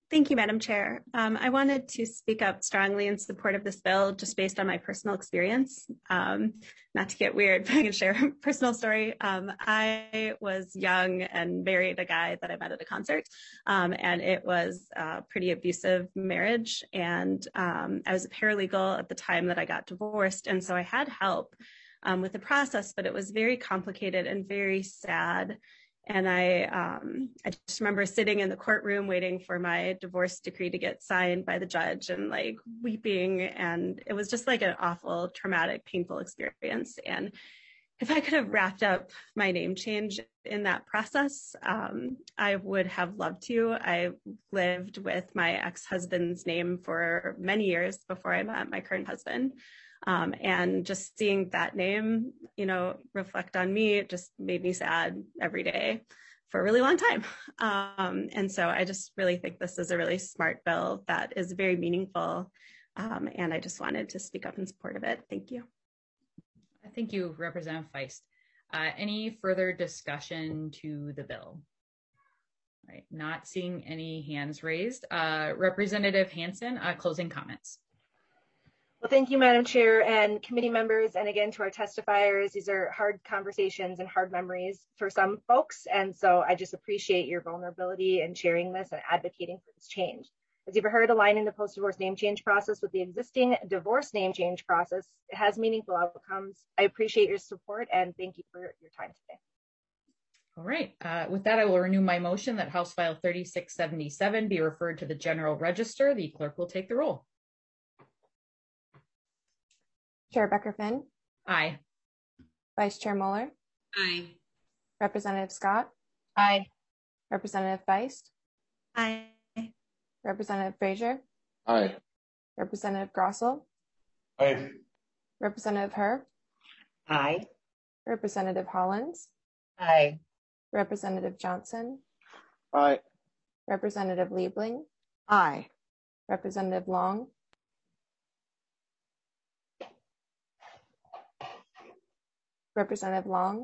Thank you, Madam Chair. Um, I wanted to speak up strongly in support of this bill, just based on my personal experience. Um, not to get weird, but I can share a personal story. Um, I was young and married a guy that I met at a concert, um, and it was a pretty abusive marriage. And um, I was a paralegal at the time that I got divorced, and so I had help um, with the process, but it was very complicated and very sad. And I, um, I just remember sitting in the courtroom waiting for my divorce decree to get signed by the judge and like weeping. And it was just like an awful, traumatic, painful experience. And if I could have wrapped up my name change in that process, um, I would have loved to. I lived with my ex-husband's name for many years before I met my current husband. Um, and just seeing that name, you know, reflect on me, it just made me sad every day for a really long time. Um, and so I just really think this is a really smart bill that is very meaningful. Um, and I just wanted to speak up in support of it. Thank you. Thank you, Representative Feist. Uh, any further discussion to the bill? All right, not seeing any hands raised. Uh, Representative Hansen, uh, closing comments. Well, thank you, Madam Chair and committee members, and again to our testifiers. These are hard conversations and hard memories for some folks, and so I just appreciate your vulnerability in sharing this and advocating for this change. As you've heard, aligning the post-divorce name change process with the existing divorce name change process has meaningful outcomes. I appreciate your support and thank you for your time today. All right, uh, with that, I will renew my motion that House File thirty-six seventy-seven be referred to the General Register. The clerk will take the roll. Chair Becker-Finn. Aye. Vice Chair Mueller. Aye. Representative Scott. Aye. Representative Feist. Aye. Representative Frazier. Aye. Representative Grossell. Aye. Representative Herr. Aye. Representative Hollins. Aye. Representative Johnson. Aye. Representative Liebling. Aye. Representative Long. Representative Long.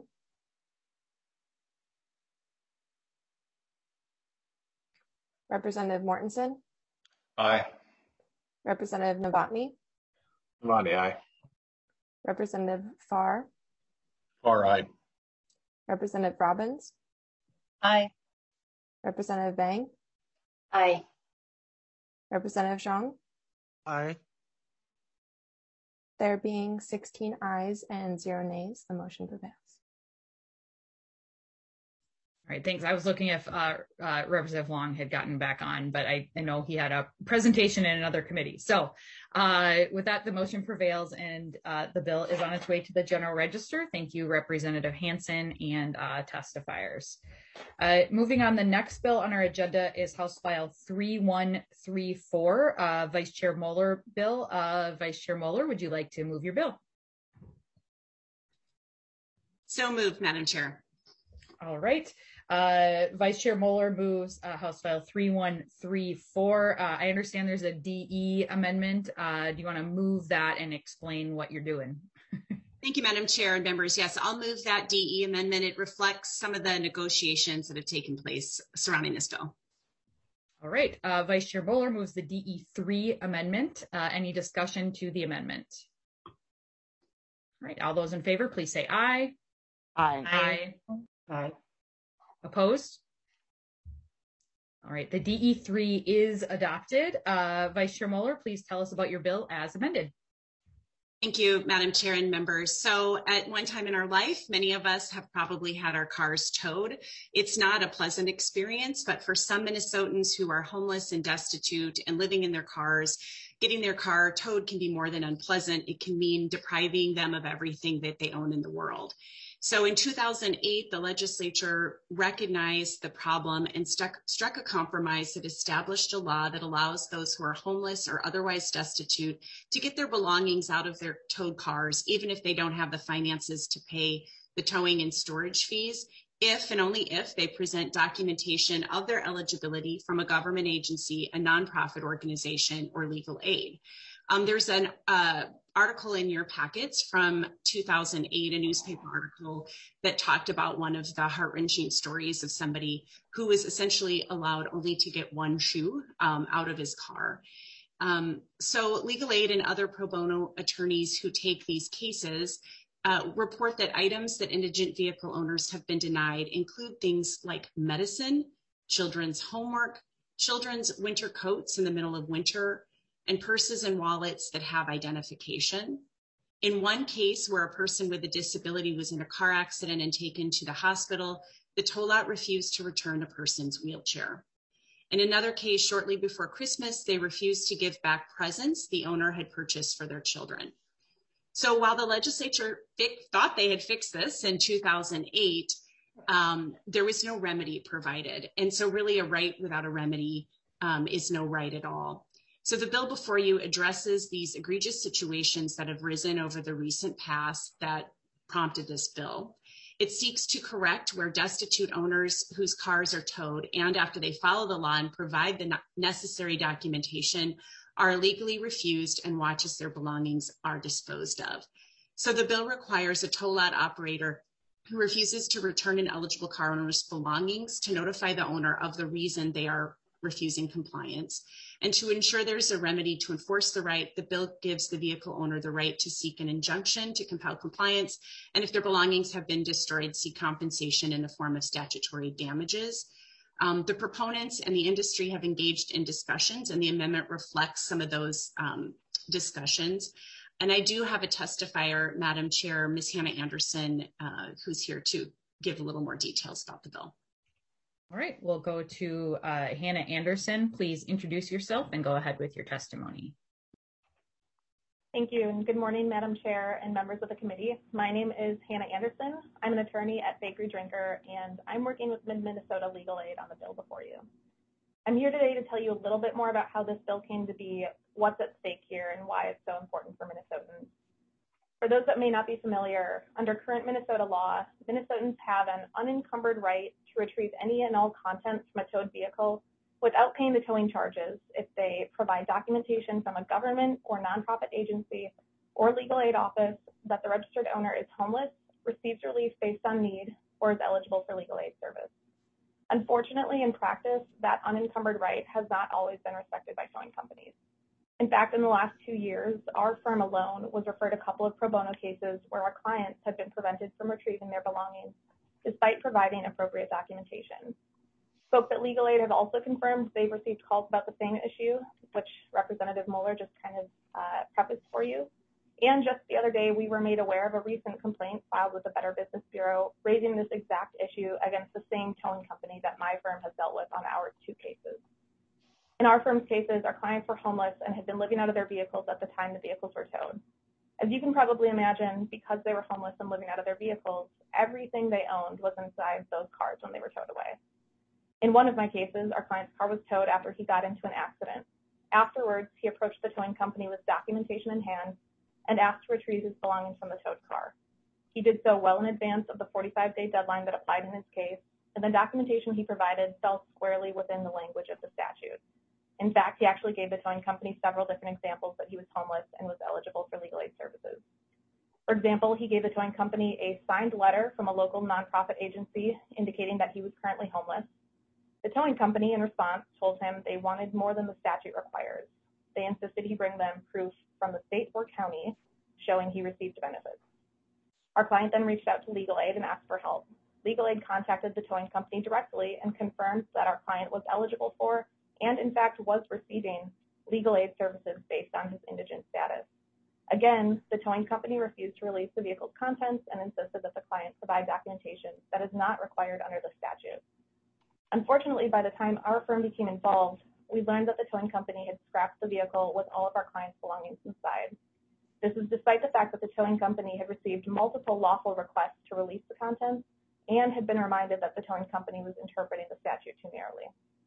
Representative Mortensen. Aye. Representative Novotny. Novotny, aye. Representative Farr. Farr, aye. Representative Robbins. Aye. Representative Bang. Aye. Representative Zhang. Aye. There being sixteen ayes and zero nays, the motion prevails. All right, thanks. I was looking if uh, uh, Representative Long had gotten back on, but I, I know he had a presentation in another committee. So uh, with that, the motion prevails and uh, the bill is on its way to the General Register. Thank you, Representative Hansen and uh, testifiers. Uh, moving on, the next bill on our agenda is House File three one three four, uh, Vice Chair Mueller bill. Uh, Vice Chair Mueller, would you like to move your bill? So moved, Madam Chair. All right. Uh, Vice Chair Mueller moves uh, House File three one three four. Uh, I understand there's a D E amendment. Uh, do you want to move that and explain what you're doing? Thank you, Madam Chair and members. Yes, I'll move that D E amendment. It reflects some of the negotiations that have taken place surrounding this bill. All right. Uh, Vice Chair Mueller moves the D E three amendment. Uh, any discussion to the amendment? All right. All those in favor, please say aye. Aye. Aye. Aye. Opposed? All right, the D E three is adopted. Uh, Vice Chair Mueller, please tell us about your bill as amended. Thank you, Madam Chair and members. So at one time in our life, many of us have probably had our cars towed. It's not a pleasant experience, but for some Minnesotans who are homeless and destitute and living in their cars, getting their car towed can be more than unpleasant. It can mean depriving them of everything that they own in the world. So in two thousand eight, the legislature recognized the problem and stuck, struck a compromise that established a law that allows those who are homeless or otherwise destitute to get their belongings out of their towed cars, even if they don't have the finances to pay the towing and storage fees, if and only if they present documentation of their eligibility from a government agency, a nonprofit organization, or legal aid. Um, there's an uh, article in your packets from two thousand eight, a newspaper article that talked about one of the heart-wrenching stories of somebody who was essentially allowed only to get one shoe um, out of his car. Um, so Legal Aid and other pro bono attorneys who take these cases uh, report that items that indigent vehicle owners have been denied include things like medicine, children's homework, children's winter coats in the middle of winter, and purses and wallets that have identification. In one case where a person with a disability was in a car accident and taken to the hospital, the toll lot refused to return the person's wheelchair. In another case, shortly before Christmas, they refused to give back presents the owner had purchased for their children. So while the legislature thought they had fixed this in two thousand eight, um, there was no remedy provided. And so really a right without a remedy um, is no right at all. So the bill before you addresses these egregious situations that have risen over the recent past that prompted this bill. It seeks to correct where destitute owners whose cars are towed and after they follow the law and provide the necessary documentation are illegally refused and watches their belongings are disposed of. So the bill requires a tow lot operator who refuses to return an eligible car owner's belongings to notify the owner of the reason they are refusing compliance. And to ensure there's a remedy to enforce the right, the bill gives the vehicle owner the right to seek an injunction to compel compliance. And if their belongings have been destroyed, seek compensation in the form of statutory damages. Um, the proponents and the industry have engaged in discussions, and the amendment reflects some of those um, discussions. And I do have a testifier, Madam Chair, Miz Hannah Anderson, uh, who's here to give a little more details about the bill. All right, we'll go to uh, Hannah Anderson. Please introduce yourself and go ahead with your testimony. Thank you, and good morning, Madam Chair and members of the committee. My name is Hannah Anderson. I'm an attorney at Bakery Drinker, and I'm working with Mid-Minnesota Legal Aid on the bill before you. I'm here today to tell you a little bit more about how this bill came to be, what's at stake here, and why it's so important for Minnesotans. For those that may not be familiar, under current Minnesota law, Minnesotans have an unencumbered right to retrieve any and all contents from a towed vehicle without paying the towing charges if they provide documentation from a government or nonprofit agency or legal aid office that the registered owner is homeless, receives relief based on need, or is eligible for legal aid service. Unfortunately, in practice, that unencumbered right has not always been respected by towing companies. In fact, in the last two years, our firm alone was referred a couple of pro bono cases where our clients have been prevented from retrieving their belongings despite providing appropriate documentation. Folks at Legal Aid have also confirmed they've received calls about the same issue, which Representative Moeller just kind of uh, prefaced for you. And just the other day, we were made aware of a recent complaint filed with the Better Business Bureau raising this exact issue against the same towing company that my firm has dealt with on our two cases. In our firm's cases, our clients were homeless and had been living out of their vehicles at the time the vehicles were towed. As you can probably imagine, because they were homeless and living out of their vehicles, everything they owned was inside those cars when they were towed away. In one of my cases, our client's car was towed after he got into an accident. Afterwards, he approached the towing company with documentation in hand and asked to retrieve his belongings from the towed car. He did so well in advance of the forty-five day deadline that applied in his case, and the documentation he provided fell squarely within the language of the statute. In fact, he actually gave the towing company several different examples that he was homeless and was eligible for legal aid services. For example, he gave the towing company a signed letter from a local nonprofit agency indicating that he was currently homeless. The towing company, in response, told him they wanted more than the statute requires. They insisted he bring them proof from the state or county showing he received benefits. Our client then reached out to Legal Aid and asked for help. Legal Aid contacted the towing company directly and confirmed that our client was eligible for and in fact was receiving legal aid services based on his indigent status. Again, the towing company refused to release the vehicle's contents and insisted that the client provide documentation that is not required under the statute. Unfortunately, by the time our firm became involved, we learned that the towing company had scrapped the vehicle with all of our clients' belongings inside. This is despite the fact that the towing company had received multiple lawful requests to release the contents and had been reminded that the towing company was interpreting the statute too narrowly.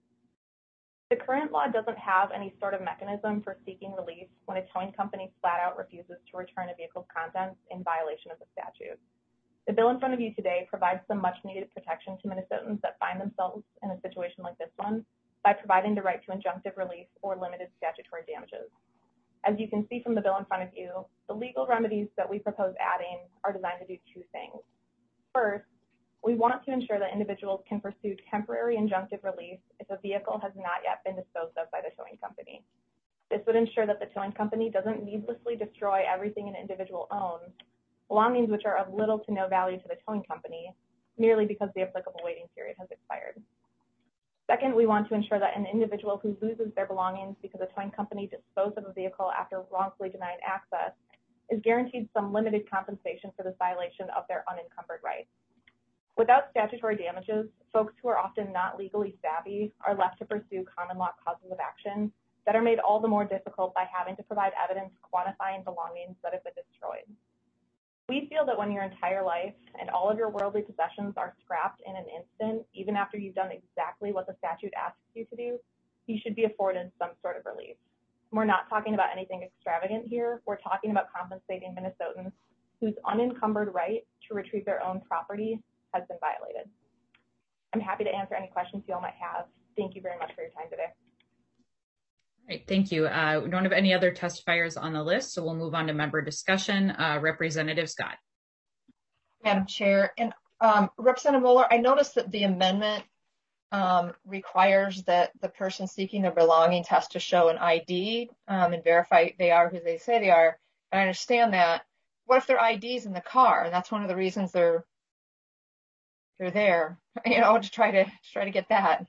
The current law doesn't have any sort of mechanism for seeking relief when a towing company flat out refuses to return a vehicle's contents in violation of the statute. The bill in front of you today provides some much needed protection to Minnesotans that find themselves in a situation like this one by providing the right to injunctive relief or limited statutory damages. As you can see from the bill in front of you, the legal remedies that we propose adding are designed to do two things. First, we want to ensure that individuals can pursue temporary injunctive relief if a vehicle has not yet been disposed of by the towing company. This would ensure that the towing company doesn't needlessly destroy everything an individual owns, belongings which are of little to no value to the towing company, merely because the applicable waiting period has expired. Second, we want to ensure that an individual who loses their belongings because a towing company disposed of a vehicle after wrongfully denying access is guaranteed some limited compensation for this violation of their unencumbered rights. Without statutory damages, folks who are often not legally savvy are left to pursue common law causes of action that are made all the more difficult by having to provide evidence quantifying belongings that have been destroyed. We feel that when your entire life and all of your worldly possessions are scrapped in an instant, even after you've done exactly what the statute asks you to do, you should be afforded some sort of relief. We're not talking about anything extravagant here. We're talking about compensating Minnesotans whose unencumbered right to retrieve their own property has been violated. I'm happy to answer any questions you all might have. Thank you very much for your time today. All right, thank you. Uh, we don't have any other testifiers on the list, so we'll move on to member discussion. Uh, Representative Scott. Madam Chair, and um, Representative Moeller, I noticed that the amendment um, requires that the person seeking their belongings has to show an I D um, and verify they are who they say they are. I understand that. What if their I D's in the car? And that's one of the reasons they're they're there, you know, to try to, to try to get that.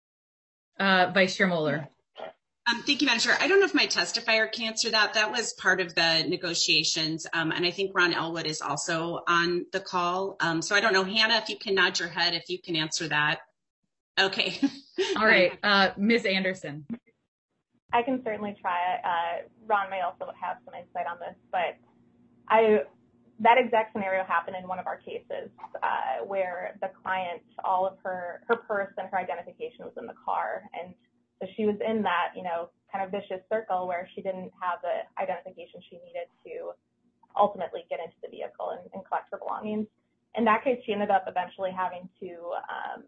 Uh, Vice Chair Moeller. Um, thank you, Madam Chair. I don't know if my testifier can answer that. That was part of the negotiations. Um, and I think Ron Elwood is also on the call. Um, so I don't know, Hannah, if you can nod your head, if you can answer that. Okay. All right. Uh, Miz Anderson. I can certainly try it. Uh, Ron may also have some insight on this, but I, that exact scenario happened in one of our cases uh, where the client, all of her, her purse and her identification was in the car. And so she was in that, you know, kind of vicious circle where she didn't have the identification she needed to ultimately get into the vehicle and, and collect her belongings. In that case, she ended up eventually having to um,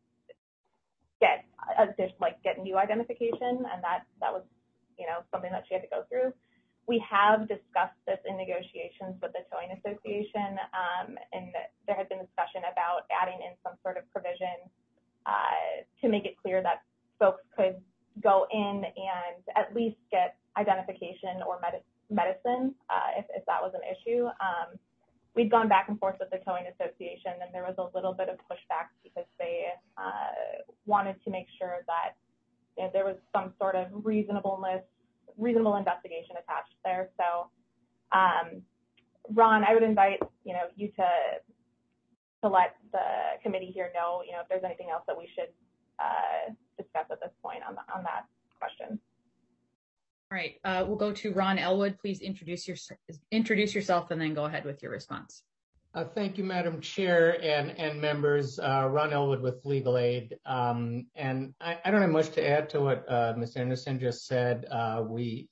get a, like get new identification, and that that was, you know, something that she had to go through. We have discussed this in negotiations with the Towing Association, um, and there had been discussion about adding in some sort of provision uh, to make it clear that folks could go in and at least get identification or med- medicine uh, if, if that was an issue. Um, we'd gone back and forth with the Towing Association, and there was a little bit of pushback because they uh, wanted to make sure that, you know, there was some sort of reasonableness, reasonable investigation attached there. So, um, Ron, I would invite, you know, you to to let the committee here know, you know, if there's anything else that we should uh, discuss at this point on, the, on that question. All right, uh, we'll go to Ron Elwood. Please introduce your, introduce yourself and then go ahead with your response. Uh, thank you, Madam Chair and, and members. Uh, Ron Elwood with Legal Aid. Um, and I, I don't have much to add to what uh, Miz Anderson just said. Uh, we,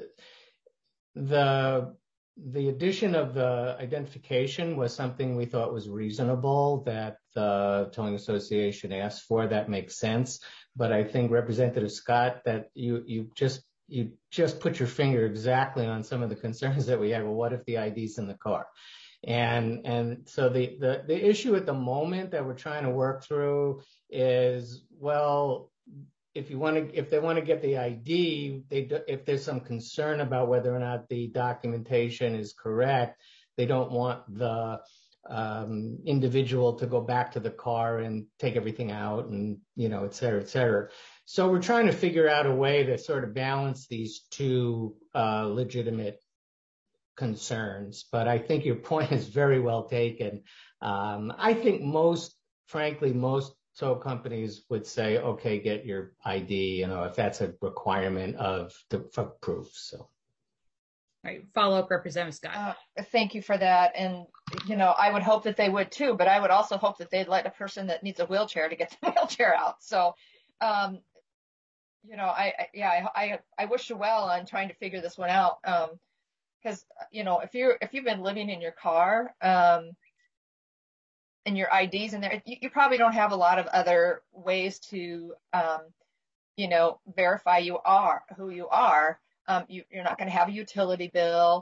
the, the addition of the identification was something we thought was reasonable that the Towing Association asked for. That makes sense. But I think Representative Scott, that you, you just, you just put your finger exactly on some of the concerns that we have. Well, what if the I D's in the car? And and so the, the, the issue at the moment that we're trying to work through is, well, if you want to, if they want to get the I D, they do, if there's some concern about whether or not the documentation is correct, they don't want the um, individual to go back to the car and take everything out and, you know, et cetera, et cetera. So we're trying to figure out a way to sort of balance these two uh, legitimate concerns. But I think your point is very well taken. Um, I think most, frankly, most tow companies would say, okay, get your I D, you know, if that's a requirement of the for proof. So. All right, follow up, Representative Scott. Uh, thank you for that. And, you know, I would hope that they would too, but I would also hope that they'd let a person that needs a wheelchair to get the wheelchair out. So, um, you know, I, I yeah, I, I, I wish you well on trying to figure this one out. Um, Because, you know, if you're, if you've been living in your car, um, and your I D's in there, you, you probably don't have a lot of other ways to, um, you know, verify you are who you are. Um, you, you're not going to have a utility bill.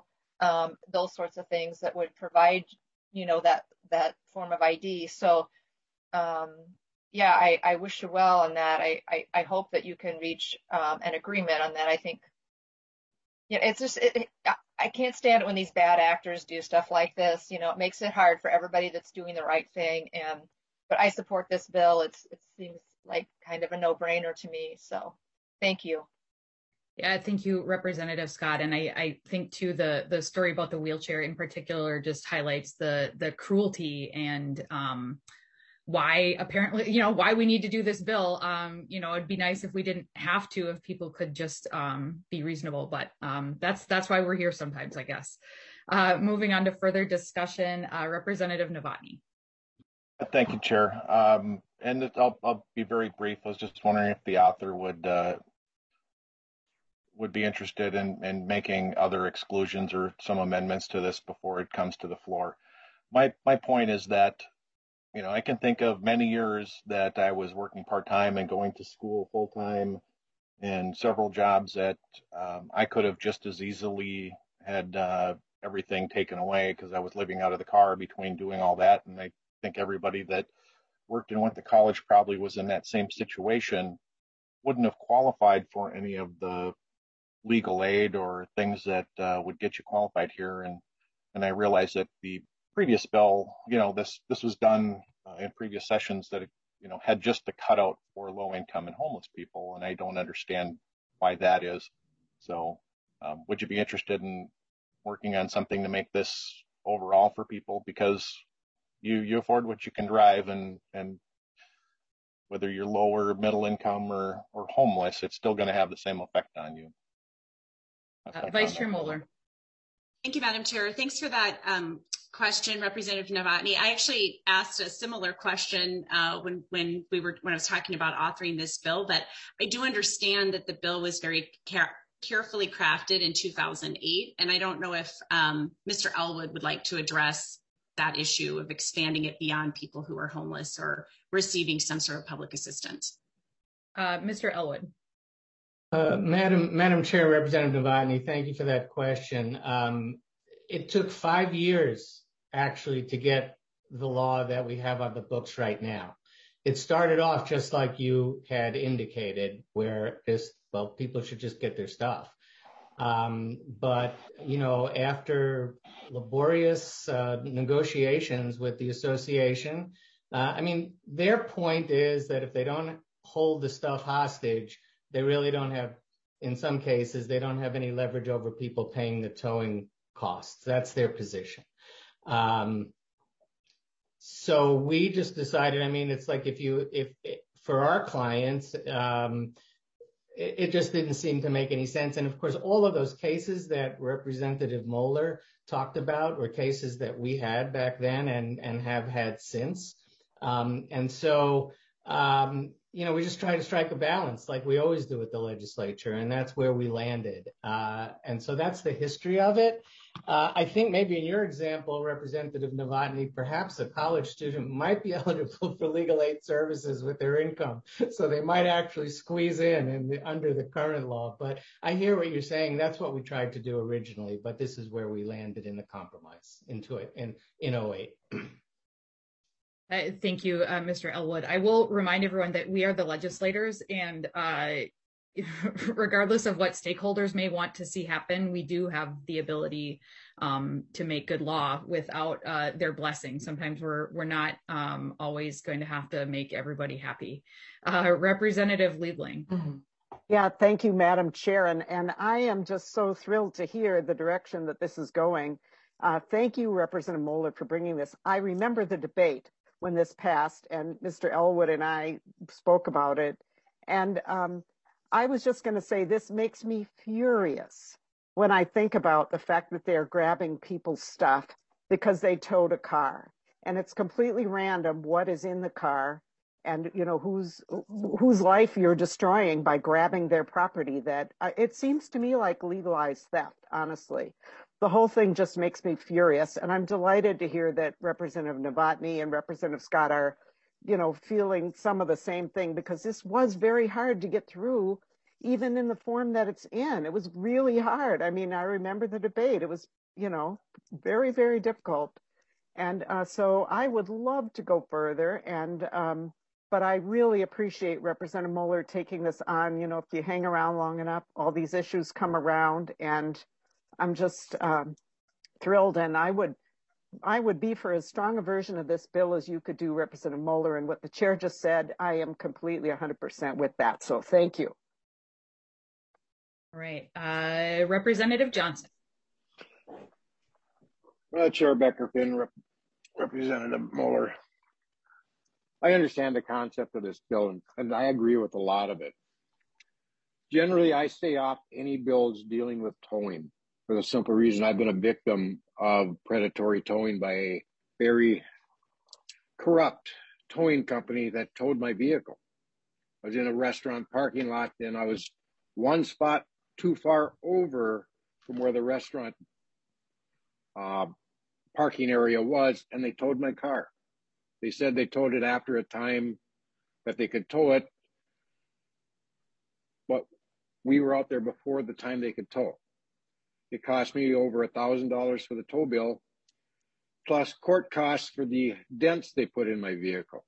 um, those sorts of things that would provide, you know, that that form of I D. So, um, yeah, I, I wish you well on that. I, I, I hope that you can reach um, an agreement on that. I think, you know, it's just, it, I can't stand it when these bad actors do stuff like this. You know, it makes it hard for everybody that's doing the right thing. And, but I support this bill. It's, it seems like kind of a no-brainer to me. So thank you. Yeah, thank you, Representative Scott. And I, I think too, the the story about the wheelchair in particular just highlights the the cruelty and um, why apparently, you know, why we need to do this bill. Um, you know, it'd be nice if we didn't have to, if people could just um, be reasonable, but um, that's that's why we're here sometimes, I guess. Uh, moving on to further discussion, uh, Representative Novotny. Thank you, Chair. Um, and I'll, I'll be very brief. I was just wondering if the author would uh, would be interested in, in making other exclusions or some amendments to this before it comes to the floor. My my point is that, you know, I can think of many years that I was working part-time and going to school full-time and several jobs that um, I could have just as easily had uh, everything taken away because I was living out of the car between doing all that. And I think everybody that worked and went to college probably was in that same situation, wouldn't have qualified for any of the legal aid or things that uh, would get you qualified here. And and I realized that the previous bill, you know, this this was done uh, in previous sessions that, you know, had just the cutout for low income and homeless people. And I don't understand why that is. So um, would you be interested in working on something to make this overall for people? Because you, you afford what you can drive, and, and whether you're lower, middle income or, or homeless, it's still going to have the same effect on you. Uh, Vice Chair Moeller. Thank you, Madam Chair. Thanks for that um, question, Representative Novotny. I actually asked a similar question uh, when when we were when I was talking about authoring this bill, but I do understand that the bill was very care carefully crafted in two thousand eight, and I don't know if um, Mister Elwood would like to address that issue of expanding it beyond people who are homeless or receiving some sort of public assistance. Uh, Mister Elwood. Uh, Madam, Madam Chair, Representative Novotny, thank you for that question. Um, it took five years actually to get the law that we have on the books right now. It started off just like you had indicated, where this, well, people should just get their stuff. Um, but, you know, after laborious uh, negotiations with the association, uh, I mean, their point is that if they don't hold the stuff hostage, they really don't have, in some cases, they don't have any leverage over people paying the towing costs. That's their position. Um, so we just decided, I mean, it's like if you, if, if for our clients, um, it, it just didn't seem to make any sense. And of course, all of those cases that Representative Moeller talked about were cases that we had back then and, and have had since. Um, and so, um, you know, we just try to strike a balance like we always do with the legislature, and that's where we landed. Uh, and so that's the history of it. Uh, I think maybe in your example, Representative Novotny, perhaps a college student might be eligible for legal aid services with their income. So they might actually squeeze in, in the, under the current law. But I hear what you're saying. That's what we tried to do originally, but this is where we landed in the compromise into it in, in oh eight. Uh, thank you, uh, Mister Elwood. I will remind everyone that we are the legislators, and uh, regardless of what stakeholders may want to see happen, we do have the ability um, to make good law without uh, their blessing. Sometimes we're we're not um, always going to have to make everybody happy. Uh, Representative Liebling. Mm-hmm. Yeah, thank you, Madam Chair. And, and I am just so thrilled to hear the direction that this is going. Uh, thank you, Representative Moeller, for bringing this. I remember the debate when this passed, and Mister Elwood and I spoke about it. And um, I was just going to say, this makes me furious when I think about the fact that they're grabbing people's stuff because they towed a car. And it's completely random what is in the car and, you know, whose whose life you're destroying by grabbing their property. That uh, it seems to me like legalized theft, honestly. The whole thing just makes me furious. And I'm delighted to hear that Representative Novotny and Representative Scott are, you know, feeling some of the same thing, because this was very hard to get through, even in the form that it's in. It was really hard. I mean, I remember the debate. It was you know, very, very difficult. And uh, so I would love to go further. And, um, but I really appreciate Representative Moeller taking this on. You know, if you hang around long enough, all these issues come around, and I'm just um, thrilled. And I would, I would be for as strong a version of this bill as you could do, Representative Moeller. And what the chair just said, I am completely one hundred percent with that. So thank you. All right, uh, Representative Johnson. Uh, Chair Becker-Finn, Rep Representative Moeller. I understand the concept of this bill, and, and I agree with a lot of it. Generally, I stay off any bills dealing with towing for the simple reason I've been a victim of predatory towing by a very corrupt towing company that towed my vehicle. I was in a restaurant parking lot, and I was one spot too far over from where the restaurant uh, parking area was, and they towed my car. They said they towed it after a time that they could tow it, but we were out there before the time they could tow. It cost me over a thousand dollars for the tow bill, plus court costs for the dents they put in my vehicle.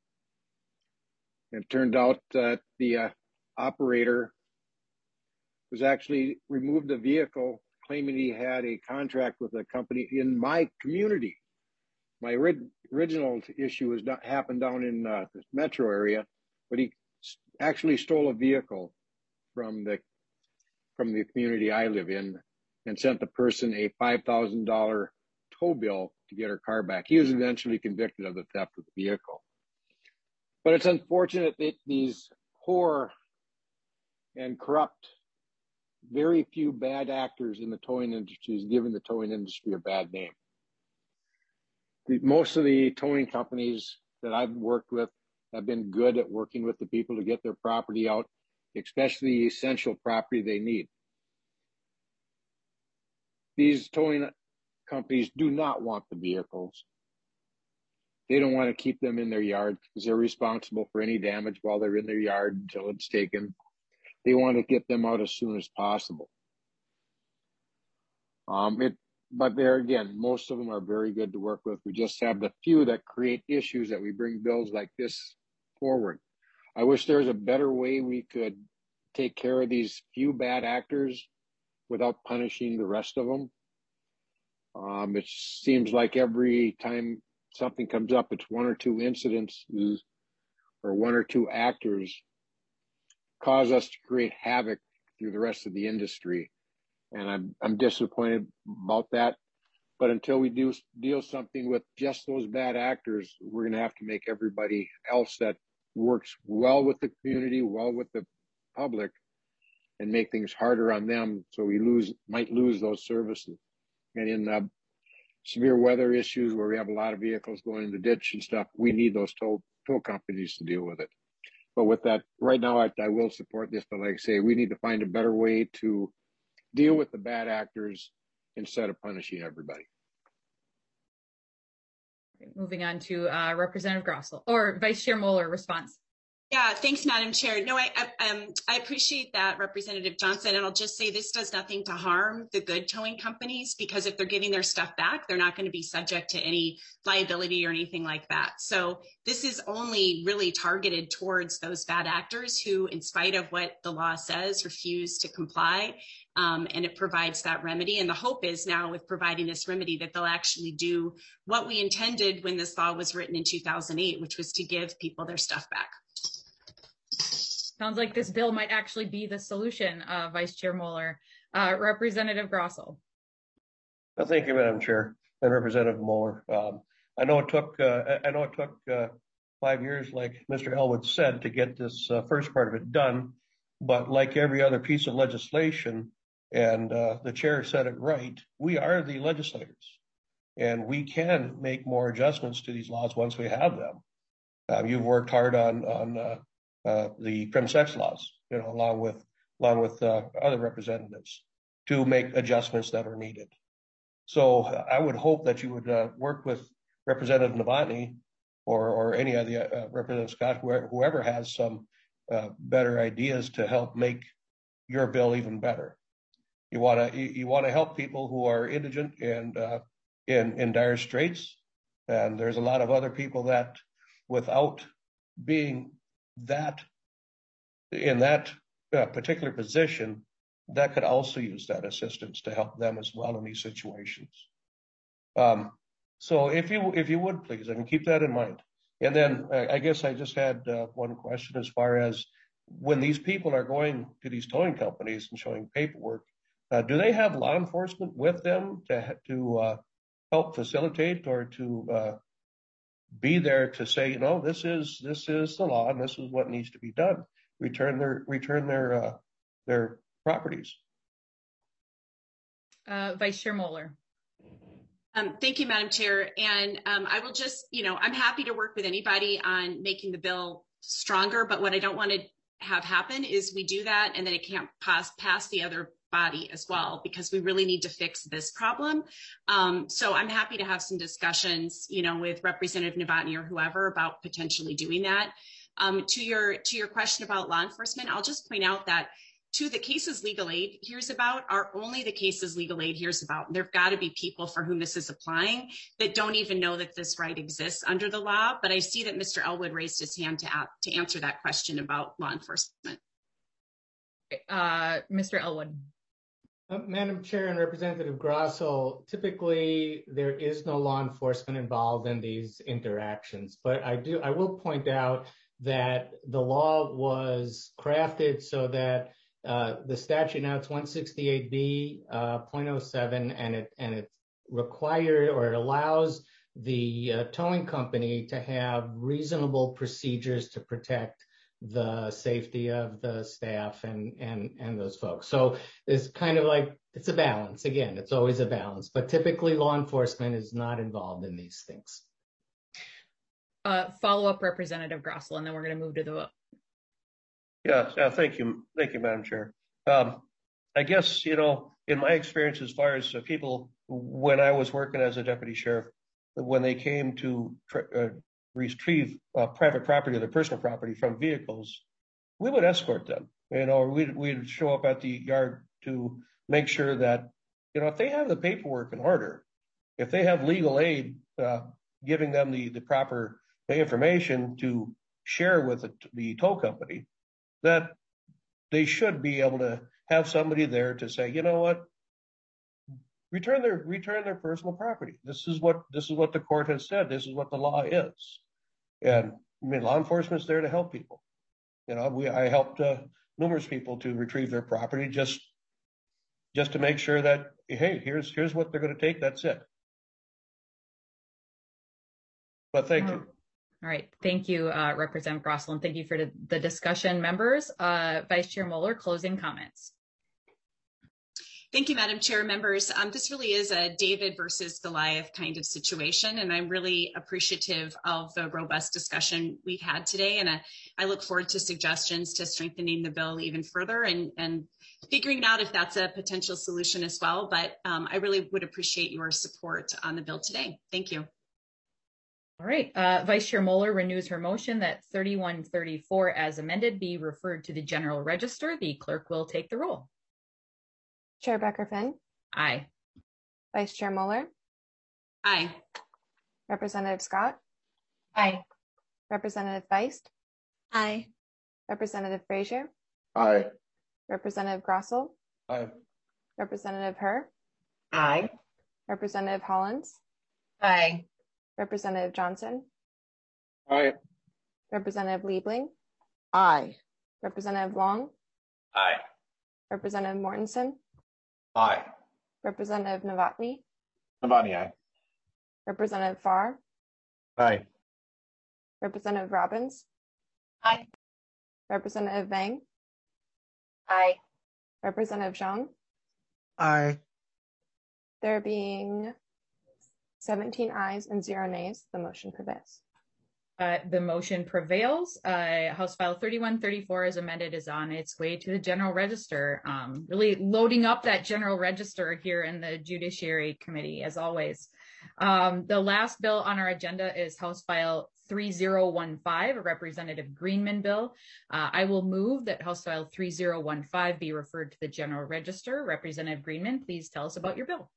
It turned out that the uh, operator was actually removed the vehicle, claiming he had a contract with a company in my community. My ori original issue was not happened down in uh, the metro area, but he actually stole a vehicle from the from the community I live in and sent the person a five thousand dollar tow bill to get her car back. He was eventually convicted of the theft of the vehicle. But it's unfortunate that these poor and corrupt, very few bad actors in the towing industry is giving the towing industry a bad name. The, most of the towing companies that I've worked with have been good at working with the people to get their property out, especially the essential property they need. These towing companies do not want the vehicles. They don't want to keep them in their yard because they're responsible for any damage while they're in their yard until it's taken. They want to get them out as soon as possible. Um, it, but there again, most of them are very good to work with. We just have the few that create issues that we bring bills like this forward. I wish there was a better way we could take care of these few bad actors without punishing the rest of them. Um, it seems like every time something comes up, it's one or two incidents or one or two actors cause us to create havoc through the rest of the industry. And I'm, I'm disappointed about that. But until we do deal something with just those bad actors, we're going to have to make everybody else that works well with the community, well with the public, and make things harder on them so we lose might lose those services. And in uh, severe weather issues where we have a lot of vehicles going in the ditch and stuff, we need those tow, tow companies to deal with it. But with that, right now, I, I will support this, but like I say, we need to find a better way to deal with the bad actors instead of punishing everybody. Moving on to uh, Representative Grossell, or Vice Chair Moeller, response. Yeah, thanks, Madam Chair. No, I, I, um, I appreciate that, Representative Johnson, and I'll just say this does nothing to harm the good towing companies, because if they're getting their stuff back, they're not going to be subject to any liability or anything like that. So this is only really targeted towards those bad actors who, in spite of what the law says, refuse to comply, um, and it provides that remedy. And the hope is now, with providing this remedy, that they'll actually do what we intended when this law was written in two thousand eight, which was to give people their stuff back. Sounds like this bill might actually be the solution, uh, Vice Chair Moeller. Uh, Representative Grossell. Well, thank you, Madam Chair and Representative Moeller. Um, I know it took uh, I know it took uh, five years, like Mister Elwood said, to get this uh, first part of it done. But like every other piece of legislation, and uh, the chair said it right, we are the legislators, and we can make more adjustments to these laws once we have them. Um, you've worked hard on on. Uh, Uh, the prim sex laws, you know, along with along with uh, other representatives, to make adjustments that are needed. So uh, I would hope that you would uh, work with Representative Novotny or or any of the uh, Representative Scott, whoever, whoever has some uh, better ideas to help make your bill even better. You want to you, you want to help people who are indigent and uh, in in dire straits, and there's a lot of other people that, without being that in that uh, particular position, that could also use that assistance to help them as well in these situations. Um, so if you if you would please, I mean, keep that in mind. And then uh, I guess I just had uh, one question as far as when these people are going to these towing companies and showing paperwork, uh, do they have law enforcement with them to to uh, help facilitate or to uh, be there to say, you know, this is this is the law and this is what needs to be done. Return their return their uh, their properties. Uh, Vice Chair Moeller. Um, thank you, Madam Chair. And um, I will just, you know, I'm happy to work with anybody on making the bill stronger, but what I don't want to have happen is we do that and then it can't pass, pass the other body as well, because we really need to fix this problem. Um, so I'm happy to have some discussions, you know, with Representative Novotny or whoever about potentially doing that. Um, to your to your question about law enforcement, I'll just point out that two, the cases legal aid hears about are only the cases legal aid hears about. There've got to be people for whom this is applying that don't even know that this right exists under the law. But I see that Mister Elwood raised his hand to, to answer that question about law enforcement. Uh, Mister Elwood. Uh, Madam Chair and Representative Grosso, typically there is no law enforcement involved in these interactions, but I do I will point out that the law was crafted so that uh, the statute now it's one sixty-eight B uh, point oh seven, and it and it required or it allows the uh, towing company to have reasonable procedures to protect the safety of the staff and and and those folks. So it's kind of like it's a balance. Again, it's always a balance, but typically law enforcement is not involved in these things. Uh, follow up, Representative Grossell, and then we're going to move to the vote. Yeah, yeah, thank you, thank you, Madam Chair. Um, I guess you know, in my experience, as far as uh, people when I was working as a deputy sheriff, when they came to uh, retrieve uh, private property or their personal property from vehicles, we would escort them, you know, or we'd, we'd show up at the yard to make sure that, you know, if they have the paperwork in order, if they have legal aid uh, giving them the, the proper information to share with the, the tow company, that they should be able to have somebody there to say, you know what, return their return their personal property. This is what this is what the court has said. This is what the law is. And I mean, law enforcement is there to help people. You know, we I helped uh, numerous people to retrieve their property just just to make sure that, hey, here's here's what they're going to take. That's it. But thank you. All right. Thank you, uh, Representative Grossell, and thank you for the, the discussion, members. Uh, Vice Chair Moeller, closing comments. Thank you, Madam Chair, members. Um, this really is a David versus Goliath kind of situation, and I'm really appreciative of the robust discussion we've had today, and uh, I look forward to suggestions to strengthening the bill even further and, and figuring out if that's a potential solution as well, but um, I really would appreciate your support on the bill today. Thank you. All right. Uh, Vice Chair Moeller renews her motion that thirty-one thirty-four as amended be referred to the General Register. The clerk will take the roll. Chair Becker-Finn. Aye. Vice Chair Moeller. Aye. Representative Scott. Aye. Representative Feist. Aye. Representative Frazier. Aye. Representative Grossell. Aye. Representative Herr. Aye. Representative Hollins. Aye. Representative Johnson. Aye. Representative Liebling. Aye. Representative Long. Aye. Representative Mortensen. Aye. Representative Novotny. Novotny, aye. Representative Farr. Aye. Representative Robbins. Aye. Representative Vang. Aye. Representative Zhang. Aye. There being seventeen ayes and zero nays, the motion prevails. Uh, the motion prevails. Uh, House File thirty-one thirty-four as amended is on its way to the General Register. Um, really loading up that General Register here in the Judiciary Committee, as always. Um, the last bill on our agenda is House File three zero one five, a Representative Greenman bill. Uh, I will move that House File three zero one five be referred to the General Register. Representative Greenman, please tell us about your bill.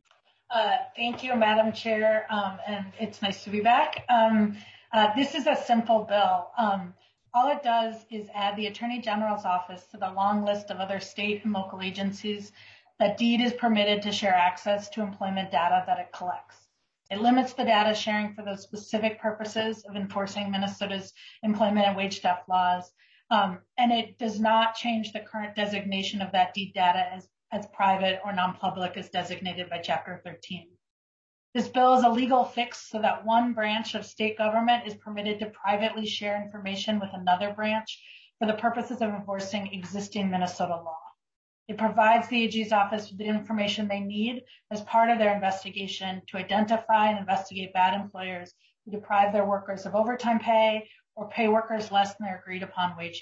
Uh, thank you, Madam Chair, um, and it's nice to be back. Um, uh, this is a simple bill. Um, all it does is add the Attorney General's office to the long list of other state and local agencies that DEED is permitted to share access to employment data that it collects. It limits the data sharing for those specific purposes of enforcing Minnesota's employment and wage theft laws, um, and it does not change the current designation of that DEED data as as private or non-public as designated by Chapter thirteen. This bill is a legal fix so that one branch of state government is permitted to privately share information with another branch for the purposes of enforcing existing Minnesota law. It provides the A G's office with the information they need as part of their investigation to identify and investigate bad employers who deprive their workers of overtime pay or pay workers less than their agreed upon wages.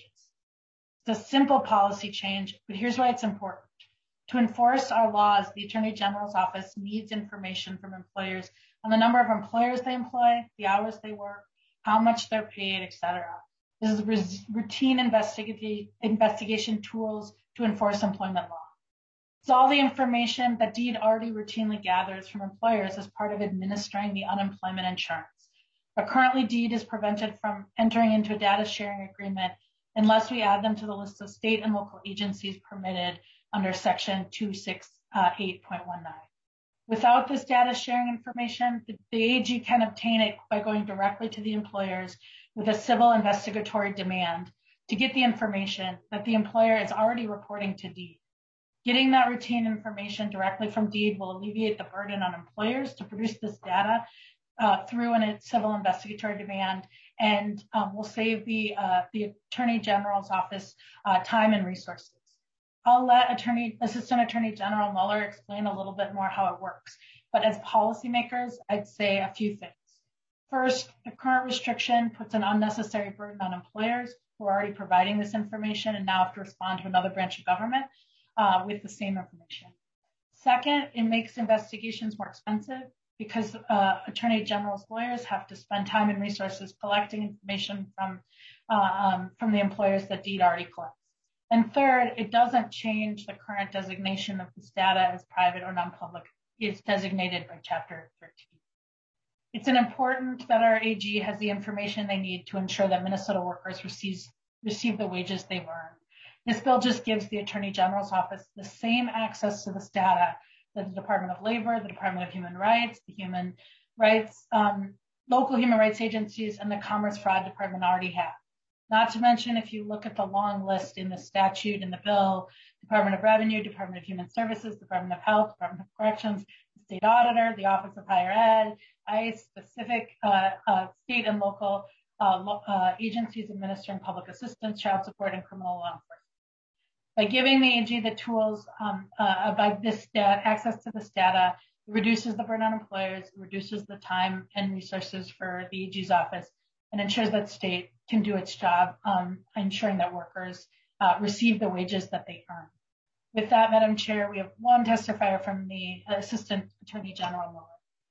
It's a simple policy change, but here's why it's important. To enforce our laws, the Attorney General's office needs information from employers on the number of employers they employ, the hours they work, how much they're paid, et cetera. This is routine investigati- investigation tools to enforce employment law. It's all the information that DEED already routinely gathers from employers as part of administering the unemployment insurance. But currently, DEED is prevented from entering into a data sharing agreement unless we add them to the list of state and local agencies permitted under Section two sixty-eight point nineteen. Without this data sharing information, the, the A G can obtain it by going directly to the employers with a civil investigatory demand to get the information that the employer is already reporting to DEED. Getting that routine information directly from DEED will alleviate the burden on employers to produce this data uh, through a civil investigatory demand, and um, will save the, uh, the Attorney General's office uh, time and resources. I'll let Attorney, Assistant Attorney General Mueller explain a little bit more how it works. But as policymakers, I'd say a few things. First, the current restriction puts an unnecessary burden on employers who are already providing this information and now have to respond to another branch of government uh, with the same information. Second, it makes investigations more expensive because uh, Attorney General's lawyers have to spend time and resources collecting information from, uh, um, from the employers that DEED already collects. And third, it doesn't change the current designation of this data as private or non-public. It's designated by Chapter thirteen. It's important that our A G has the information they need to ensure that Minnesota workers receive, receive the wages they've earned. This bill just gives the Attorney General's office the same access to this data that the Department of Labor, the Department of Human Rights, the Human Rights, um, local human rights agencies, and the Commerce Fraud Department already have. Not to mention, if you look at the long list in the statute, in the bill, Department of Revenue, Department of Human Services, Department of Health, Department of Corrections, the State Auditor, the Office of Higher Ed, ICE, specific uh, uh, state and local uh, lo- uh, agencies administering public assistance, child support, and criminal law enforcement. By giving the A G the tools um, uh, by this data, access to this data, it reduces the burden on employers, it reduces the time and resources for the A G's office, and ensures that state can do its job um, ensuring that workers uh, receive the wages that they earn. With that, Madam Chair, we have one testifier from the Assistant Attorney General Mueller.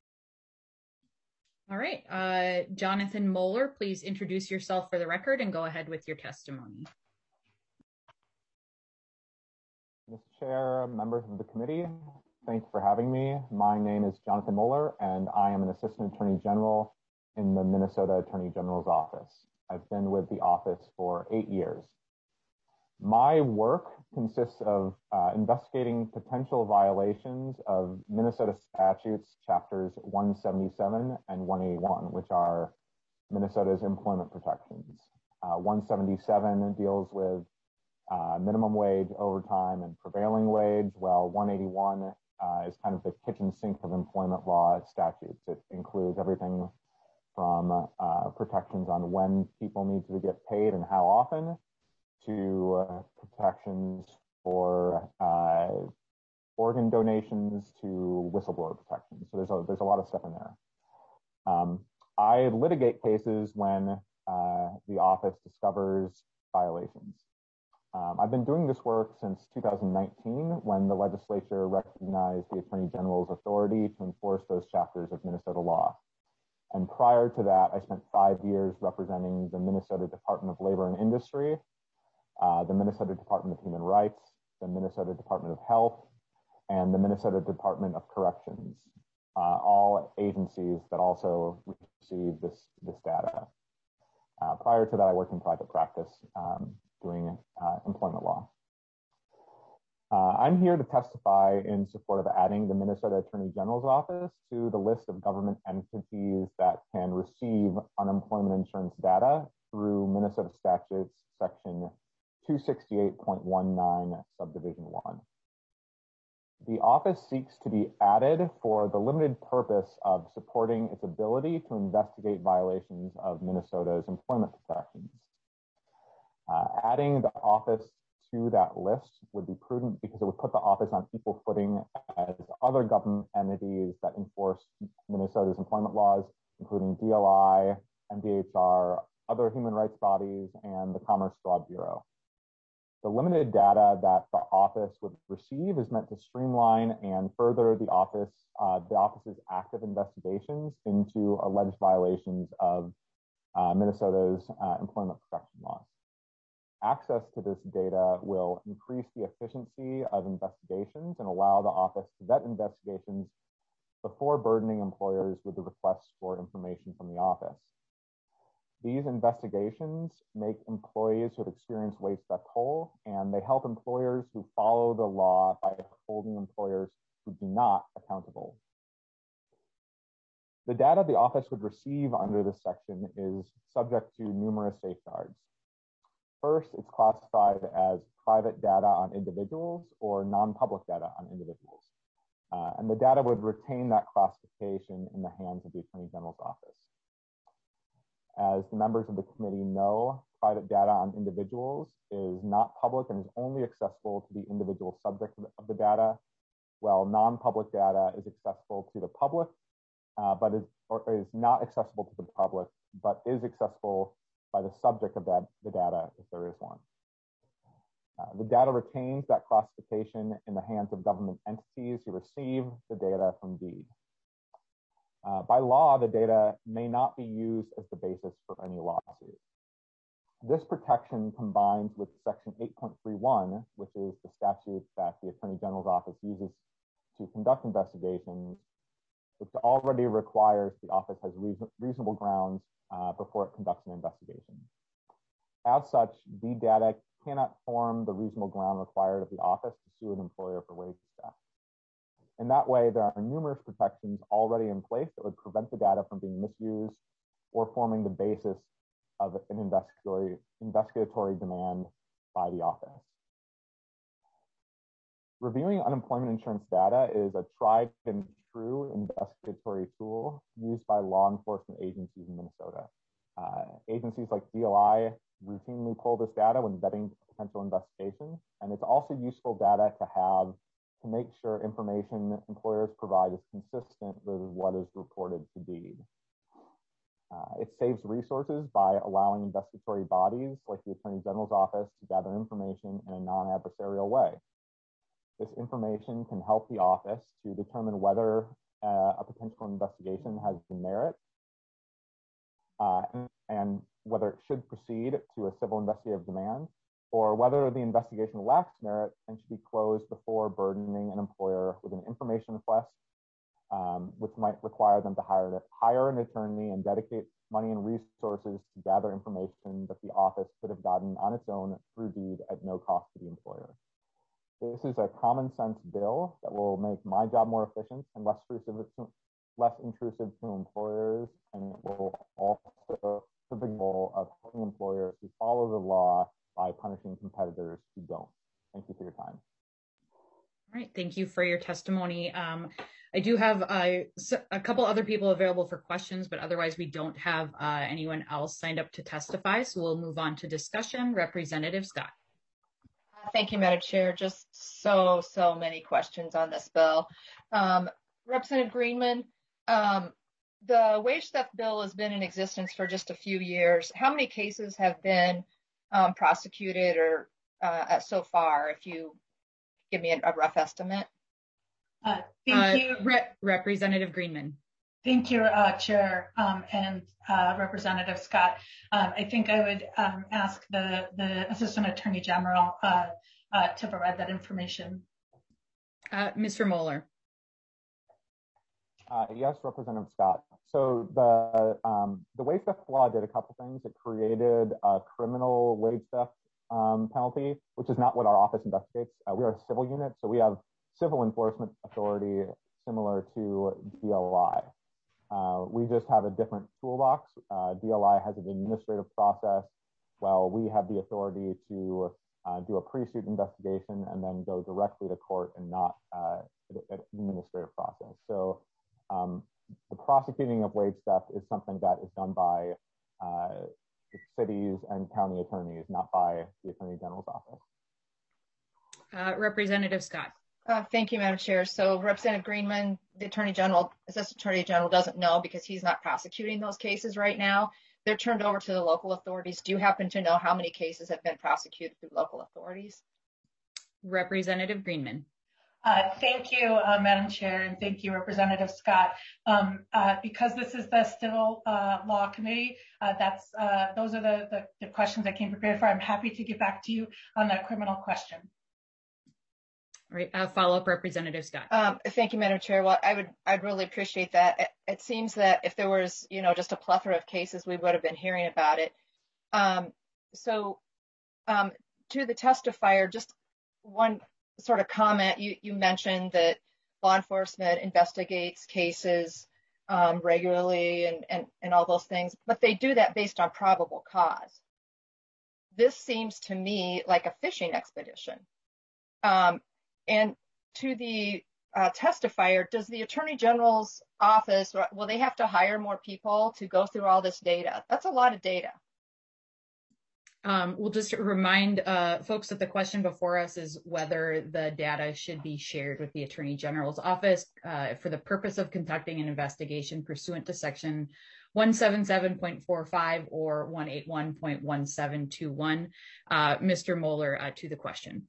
All right, uh, Jonathan Moeller, please introduce yourself for the record and go ahead with your testimony. Mister Chair, members of the committee, thank you for having me. My name is Jonathan Moeller, and I am an Assistant Attorney General in the Minnesota Attorney General's office. I've been with the office for eight years. My work consists of uh, investigating potential violations of Minnesota statutes, chapters one seventy-seven and one eighty-one, which are Minnesota's employment protections. Uh, one seventy-seven deals with uh, minimum wage, overtime, and prevailing wage, while one eighty-one uh, is kind of the kitchen sink of employment law statutes. It includes everything from uh, protections on when people need to get paid and how often, to uh, protections for uh, organ donations, to whistleblower protections. So there's a, there's a lot of stuff in there. Um, I litigate cases when uh, the office discovers violations. Um, I've been doing this work since two thousand nineteen, when the legislature recognized the Attorney General's authority to enforce those chapters of Minnesota law. And prior to that, I spent five years representing the Minnesota Department of Labor and Industry, uh, the Minnesota Department of Human Rights, the Minnesota Department of Health, and the Minnesota Department of Corrections, uh, all agencies that also receive this, this data. Uh, prior to that, I worked in private practice um, doing uh, employment law. Uh, I'm here to testify in support of adding the Minnesota Attorney General's Office to the list of government entities that can receive unemployment insurance data through Minnesota statutes section two sixty-eight point one nine subdivision one. The office seeks to be added for the limited purpose of supporting its ability to investigate violations of Minnesota's employment protections. Uh, adding the office to that list would be prudent because it would put the office on equal footing as other government entities that enforce Minnesota's employment laws, including D L I, M D H R, other human rights bodies, and the Commerce Fraud Bureau. The limited data that the office would receive is meant to streamline and further the office, uh, the office's active investigations into alleged violations of uh, Minnesota's uh, employment protection laws. Access to this data will increase the efficiency of investigations and allow the office to vet investigations before burdening employers with the requests for information from the office. These investigations make employees who have experienced waste that toll, and they help employers who follow the law by holding employers who do not accountable. The data the office would receive under this section is subject to numerous safeguards. First, it's classified as private data on individuals or non-public data on individuals. Uh, and the data would retain that classification in the hands of the Attorney General's office. As the members of the committee know, private data on individuals is not public and is only accessible to the individual subject of the data, while non-public data is accessible to the public, uh, but is, or is not accessible to the public, but is accessible by the subject of that, the data, if there is one. Uh, the data retains that classification in the hands of government entities who receive the data from deed. Uh, by law, the data may not be used as the basis for any lawsuit. This protection combines with section eight point three one, which is the statute that the Attorney General's office uses to conduct investigations, which already requires the office has reason, reasonable grounds uh, before it conducts an investigation. As such, the data cannot form the reasonable ground required of the office to sue an employer for wage theft. In that way, there are numerous protections already in place that would prevent the data from being misused or forming the basis of an investigatory, investigatory demand by the office. Reviewing unemployment insurance data is a tried and true investigatory tool used by law enforcement agencies in Minnesota. Uh, agencies like D L I routinely pull this data when vetting potential investigation, and it's also useful data to have to make sure information employers provide is consistent with what is reported to deed. Uh, it saves resources by allowing investigatory bodies like the Attorney General's office to gather information in a non-adversarial way. This information can help the office to determine whether uh, a potential investigation has merit uh, and, and whether it should proceed to a civil investigative demand, or whether the investigation lacks merit and should be closed before burdening an employer with an information request, um, which might require them to hire, hire an attorney and dedicate money and resources to gather information that the office could have gotten on its own through deed at no cost to the employer. This is a common sense bill that will make my job more efficient and less intrusive to, less intrusive to employers, and it will also serve the goal of helping employers to follow the law by punishing competitors who don't. Thank you for your time. All right, thank you for your testimony. Um, I do have uh, a couple other people available for questions, but otherwise we don't have uh, anyone else signed up to testify, so we'll move on to discussion. Representative Scott. Thank you, Madam Chair. Just so, so many questions on this bill. Um, Representative Greenman, um, the wage theft bill has been in existence for just a few years. How many cases have been um, prosecuted or uh, so far, if you give me a, a rough estimate. Uh, thank uh, you. Re- Representative Greenman. Thank you, uh, Chair um, and uh, Representative Scott. Um, I think I would um, ask the, the Assistant Attorney General uh, uh, to provide that information. Uh, Mister Moeller. Uh, yes, Representative Scott. So the um, the wage theft law did a couple things. It created a criminal wage theft um, penalty, which is not what our office investigates. Uh, we are a civil unit, so we have civil enforcement authority similar to D L I. Uh, we just have a different toolbox. Uh, D L I has an administrative process, while we have the authority to uh, do a pre-suit investigation and then go directly to court and not uh, an administrative process. So um, the prosecuting of wage theft is something that is done by uh, cities and county attorneys, not by the Attorney General's office. Uh, Representative Scott. Uh, thank you, Madam Chair. So Representative Greenman, the Attorney General, Assistant Attorney General doesn't know because he's not prosecuting those cases right now. They're turned over to the local authorities. Do you happen to know how many cases have been prosecuted through local authorities? Representative Greenman. Uh, thank you, uh, Madam Chair, and thank you, Representative Scott. Um, uh, because this is the Civil uh, Law Committee, uh, that's uh, those are the, the, the questions I came prepared for. I'm happy to get back to you on that criminal question. All right, uh, follow up, Representative Scott. Um, thank you, Madam Chair. Well, I would, I'd really appreciate that. It, it seems that if there was, you know, just a plethora of cases, we would have been hearing about it. Um, so, um, to the testifier, just one sort of comment. You, you mentioned that law enforcement investigates cases um, regularly and, and, and all those things, but they do that based on probable cause. This seems to me like a fishing expedition. Um, And to the uh, testifier, does the Attorney General's office, will they have to hire more people to go through all this data? That's a lot of data. Um, we'll just remind uh, folks that the question before us is whether the data should be shared with the Attorney General's office uh, for the purpose of conducting an investigation pursuant to section one seventy-seven point four five or one eighty-one point one seven two one. Uh, Mister Moeller, uh, to the question.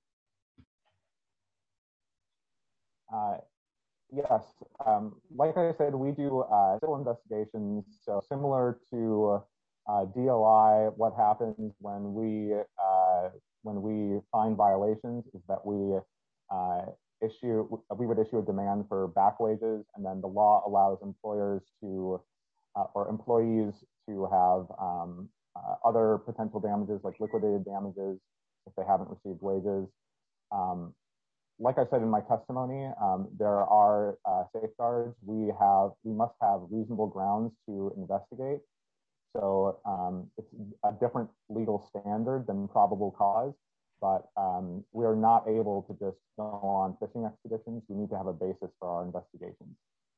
Uh, yes, um, like I said, we do uh, civil investigations. So similar to uh, D L I, what happens when we uh, when we find violations is that we uh, issue we would issue a demand for back wages, and then the law allows employers to uh, or employees to have um, uh, other potential damages like liquidated damages if they haven't received wages. Um, Like I said in my testimony, um, there are uh, safeguards. We have, we must have reasonable grounds to investigate. So um, it's a different legal standard than probable cause, but um, we are not able to just go on fishing expeditions. We need to have a basis for our investigations.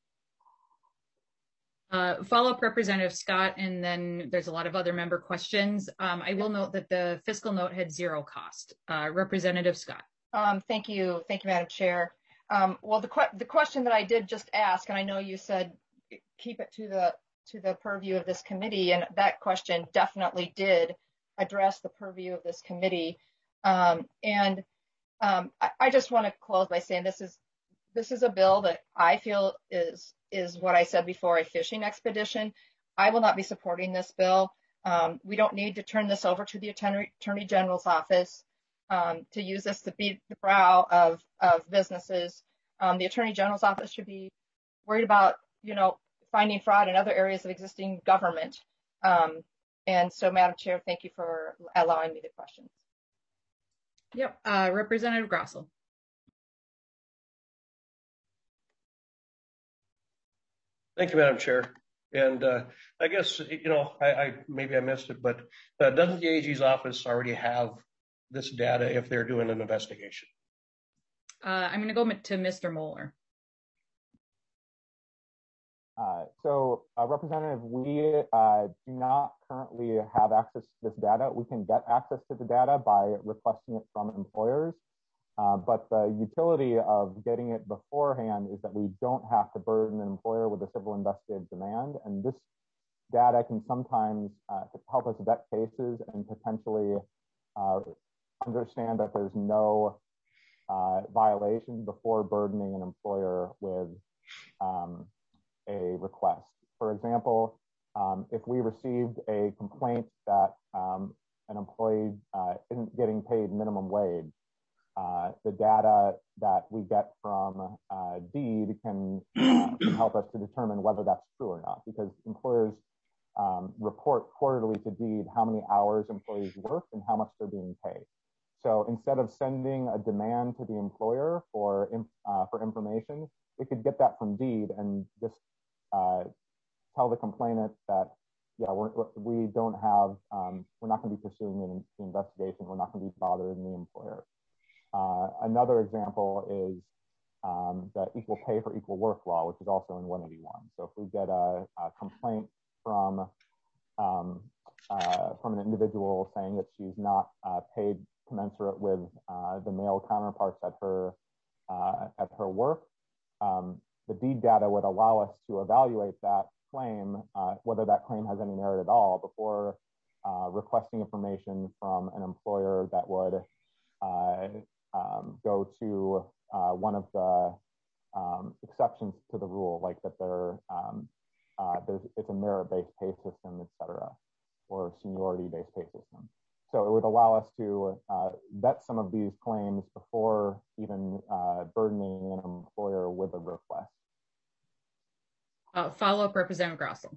Uh, follow up, Representative Scott, and then there's a lot of other member questions. Um, I will note that the fiscal note had zero cost. Uh, Representative Scott. Um, thank you. Thank you, Madam Chair. Um, well, the, que the question that I did just ask, and I know you said keep it to the to the purview of this committee, and that question definitely did address the purview of this committee. Um, and um, I, I just want to close by saying this is this is a bill that I feel is is what I said before, a fishing expedition. I will not be supporting this bill. Um, we don't need to turn this over to the Attorney, Attorney General's office. Um, to use this to beat the brow of, of businesses. Um, the Attorney General's office should be worried about, you know, finding fraud in other areas of existing government. Um, and so, Madam Chair, thank you for allowing me the questions. Yep, uh, Representative Grossell. Thank you, Madam Chair. And uh, I guess, you know, I, I maybe I missed it, but uh, doesn't the A G's office already have this data if they're doing an investigation? Uh, I'm going to go to Mister Moeller. Uh, so, uh, Representative, we uh, do not currently have access to this data. We can get access to the data by requesting it from employers, uh, but the utility of getting it beforehand is that we don't have to burden an employer with a civil investigative demand, and this data can sometimes uh, help us vet cases and potentially uh, understand that there's no uh, violation before burdening an employer with um, a request. For example, um, if we received a complaint that um, an employee uh, isn't getting paid minimum wage, uh, the data that we get from uh, DEED can, uh, can help us to determine whether that's true or not, because employers um, report quarterly to DEED how many hours employees work and how much they're being paid. So instead of sending a demand to the employer for, uh, for information, we could get that from DEED and just uh, tell the complainant that, yeah, we're, we don't have, um, we're not going to be pursuing the investigation. We're not going to be bothering the employer. Uh, another example is um, the equal pay for equal work law, which is also in one eighty-one. So if we get a, a complaint from um, uh, from an individual saying that she's not uh, paid commensurate with uh, the male counterparts at her uh, at her work, um, the DEED data would allow us to evaluate that claim, uh, whether that claim has any merit at all, before uh, requesting information from an employer that would uh, um, go to uh, one of the um, exceptions to the rule, like that there, um, uh, there's, it's a merit-based pay system, et cetera, or seniority-based pay system. So it would allow us to uh, vet some of these claims before even uh, burdening an employer with a request. Uh, follow-up, Representative Grosso.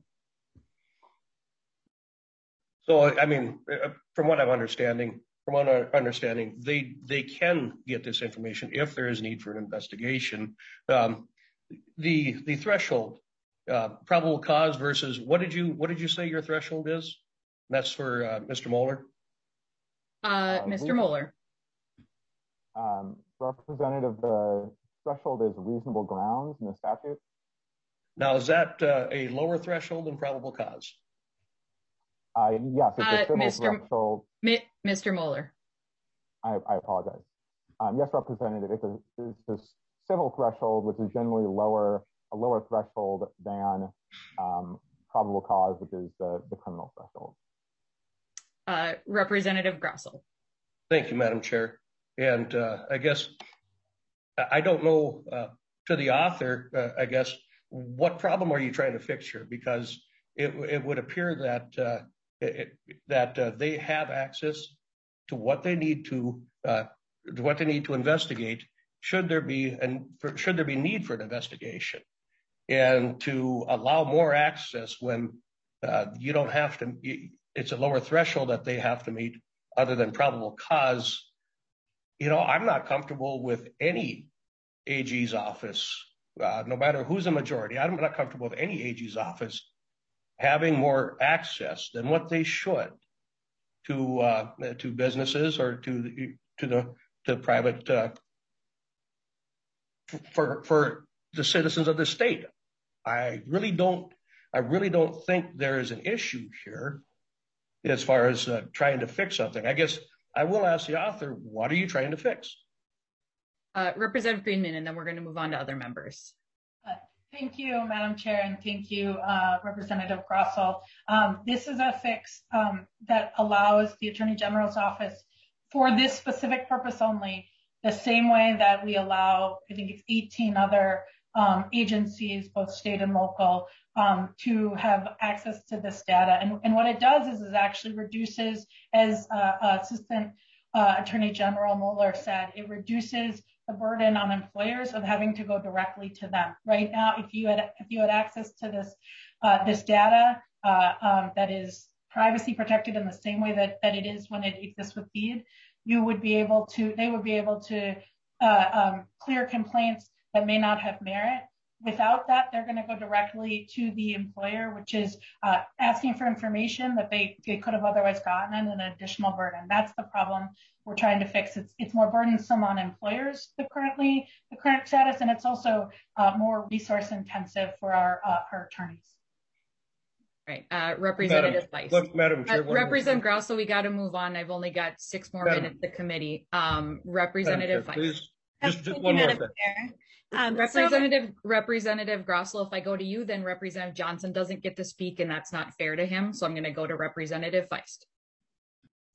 So, I mean, from what I'm understanding, from what I'm understanding, they they can get this information if there is need for an investigation. Um, the the threshold, uh, probable cause versus what did you what did you say your threshold is? And that's for uh, Mister Moeller. Uh, Uh, Mister Moeller. Um, Representative, the threshold is reasonable grounds in the statute. Now, is that uh, a lower threshold than probable cause? Uh, yes, it's a Uh, civil Mister threshold. Mi- Mister Moeller. I, I apologize. Um, yes, Representative, it's a, it's a civil threshold, which is generally lower, a lower threshold than um, probable cause, which is the, the criminal threshold. Uh, Representative Grosso. Thank you, Madam Chair. And uh, I guess I don't know uh, to the author, uh, I guess, what problem are you trying to fix here? Because it, it would appear that uh, it, that uh, they have access to what they need to, uh, to what they need to investigate. Should there be and should there be need for an investigation, and to allow more access when uh, you don't have to. It's a lower threshold that they have to meet, other than probable cause. You know, I'm not comfortable with any A G's office, uh, no matter who's a majority. I'm not comfortable with any A G's office having more access than what they should to uh, to businesses or to the, to the to private uh, for for the citizens of the state. I really don't. I really don't think there is an issue here as far as uh, trying to fix something. I guess I will ask the author, what are you trying to fix? Uh, Representative Greenman, and then we're going to move on to other members. Uh, thank you, Madam Chair, and thank you, uh, Representative Grosso. Um, this is a fix um, that allows the Attorney General's office, for this specific purpose only, the same way that we allow, I think it's eighteen other um, agencies, both state and local, um, to have access to this data. And, and what it does is it actually reduces, as uh, Assistant uh, Attorney General Moeller said, it reduces the burden on employers of having to go directly to them. Right now, if you had if you had access to this uh, this data uh, um, that is privacy protected in the same way that that it is when it exists with DEED, you would be able to they would be able to uh, um, clear complaints that may not have merit. Without that, they're going to go directly to the employer, which is uh, asking for information that they, they could have otherwise gotten, and an additional burden. That's the problem we're trying to fix. It's it's more burdensome on employers, the currently the current status, and it's also uh, more resource intensive for our uh, our attorneys. Right, uh, Representative Feist. Look, Madam Chair, uh, Representative Grosso, we got to move on. I've only got six more Madam, minutes to committee. Um, Representative Chair, Feist. please, just, just one more thing. Um, Representative so, Representative Grosso, if I go to you, then Representative Johnson doesn't get to speak, and that's not fair to him. So I'm going to go to Representative Feist. Yep.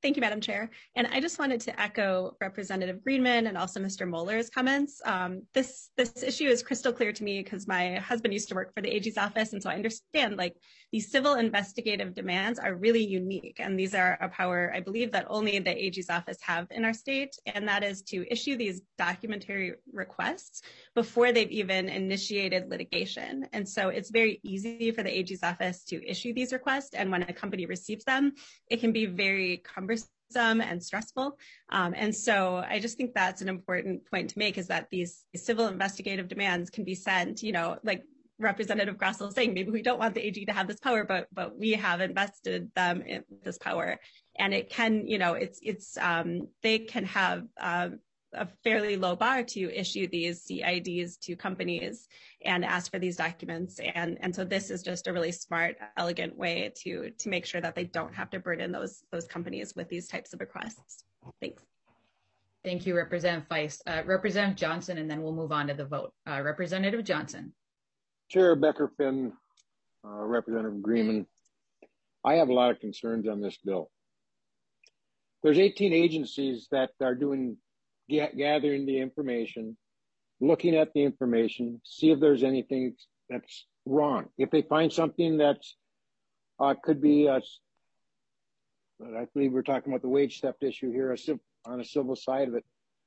Thank you, Madam Chair. And I just wanted to echo Representative Greenman and also Mister Moeller's comments. Um, this this issue is crystal clear to me because my husband used to work for the A G's office, and so I understand like these civil investigative demands are really unique, and these are a power I believe that only the A G's office have in our state, and that is to issue these documentary requests before they've even initiated litigation. And so it's very easy for the A G's office to issue these requests, and when a company receives them, it can be very cumbersome and stressful. Um, and so I just think that's an important point to make, is that these civil investigative demands can be sent, you know, like Representative Grossell is saying, maybe we don't want the A G to have this power, but but we have invested them in this power. And it can, you know, it's, it's um, they can have um, a fairly low bar to issue these C I Ds to companies and ask for these documents. And, and so this is just a really smart, elegant way to, to make sure that they don't have to burden those, those companies with these types of requests. Thanks. Thank you, Representative Feist. Uh, Representative Johnson, and then we'll move on to the vote. Uh, Representative Johnson. Chair Becker Finn, uh, Representative Greenman, I have a lot of concerns on this bill. There's eighteen agencies that are doing gathering the information, looking at the information, see if there's anything that's wrong. If they find something that's uh, could be, a, I believe we're talking about the wage theft issue here on a civil side of it.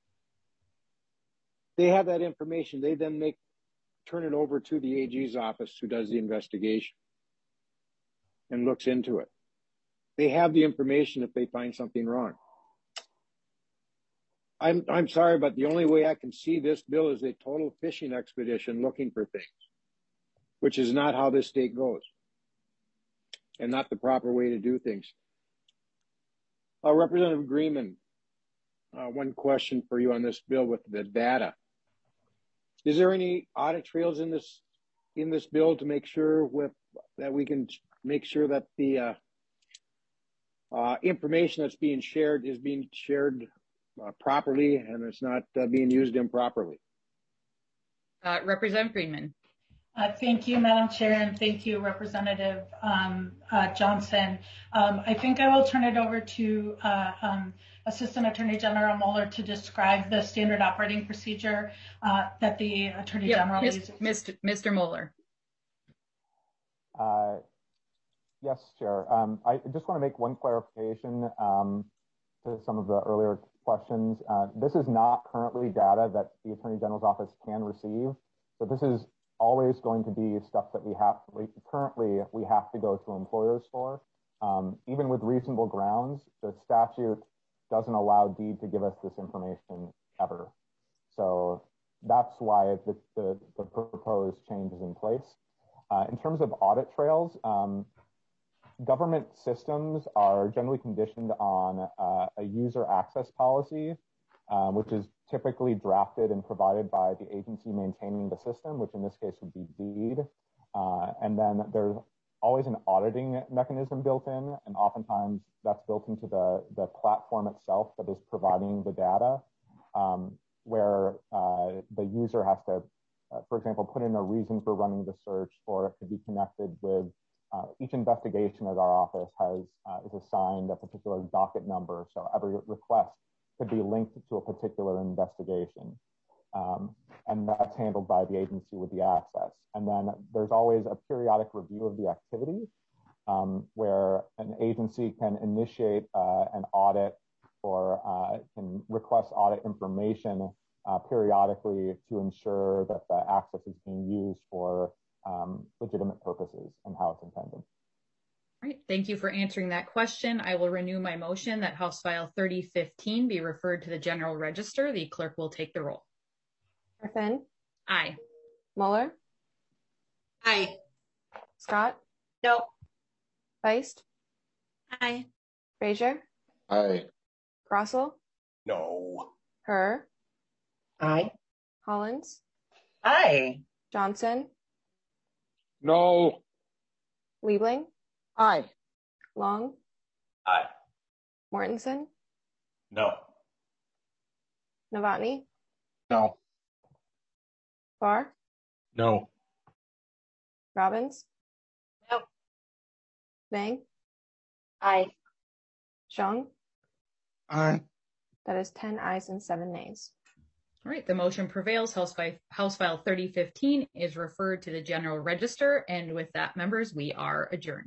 They have that information. They then make turn it over to the A G's office, who does the investigation and looks into it. They have the information if they find something wrong. I'm, I'm sorry, but the only way I can see this bill is a total fishing expedition looking for things, which is not how this state goes and not the proper way to do things. Uh, Representative Greenman, uh, one question for you on this bill with the data. Is there any audit trails in this in this bill to make sure with that we can make sure that the uh, uh, information that's being shared is being shared Uh, properly and it's not uh, being used improperly? Uh, Representative Greenman. Uh, thank you, Madam Chair, and thank you, Representative um, uh, Johnson. Um, I think I will turn it over to uh, um, Assistant Attorney General Moeller to describe the standard operating procedure uh, that the Attorney yep, General uses. Mister Mister Moeller. Uh, yes, Chair. Um, I just want to make one clarification um, to some of the earlier questions. Uh, this is not currently data that the Attorney General's office can receive. So this is always going to be stuff that we have, we, currently we have to go to employers for. Um, even with reasonable grounds, the statute doesn't allow D to give us this information ever. So that's why the, the, the proposed change is in place. Uh, in terms of audit trails, um, government systems are generally conditioned on uh, a user access policy, um, which is typically drafted and provided by the agency maintaining the system, which in this case would be DEED. Uh, and then there's always an auditing mechanism built in, and oftentimes that's built into the, the platform itself that is providing the data, um, where uh, the user has to, uh, for example, put in a reason for running the search, or it could be connected with Uh, each investigation at our office has uh, is assigned a particular docket number, so every request could be linked to a particular investigation, um, and that's handled by the agency with the access. And then there's always a periodic review of the activity, um, where an agency can initiate uh, an audit or uh, can request audit information uh, periodically to ensure that the access is being used for Um, legitimate purposes and how it's intended. All right, thank you for answering that question. I will renew my motion that House File thirty fifteen be referred to the General Register. The clerk will take the roll. Griffin? Aye. Mueller? Aye. Scott? No. Feist? Aye. Frazier? Aye. Grossell? No. Her? Aye. Hollins? Aye. Johnson? No. Liebling? Aye. Long? Aye. Mortensen? No. Novotny? No. Farr? No. Robbins? No. Vang? Aye. Jean? Aye. That is ten ayes and seven nays. All right, the motion prevails. House File, House File thirty fifteen is referred to the General Register. And with that, members, we are adjourned.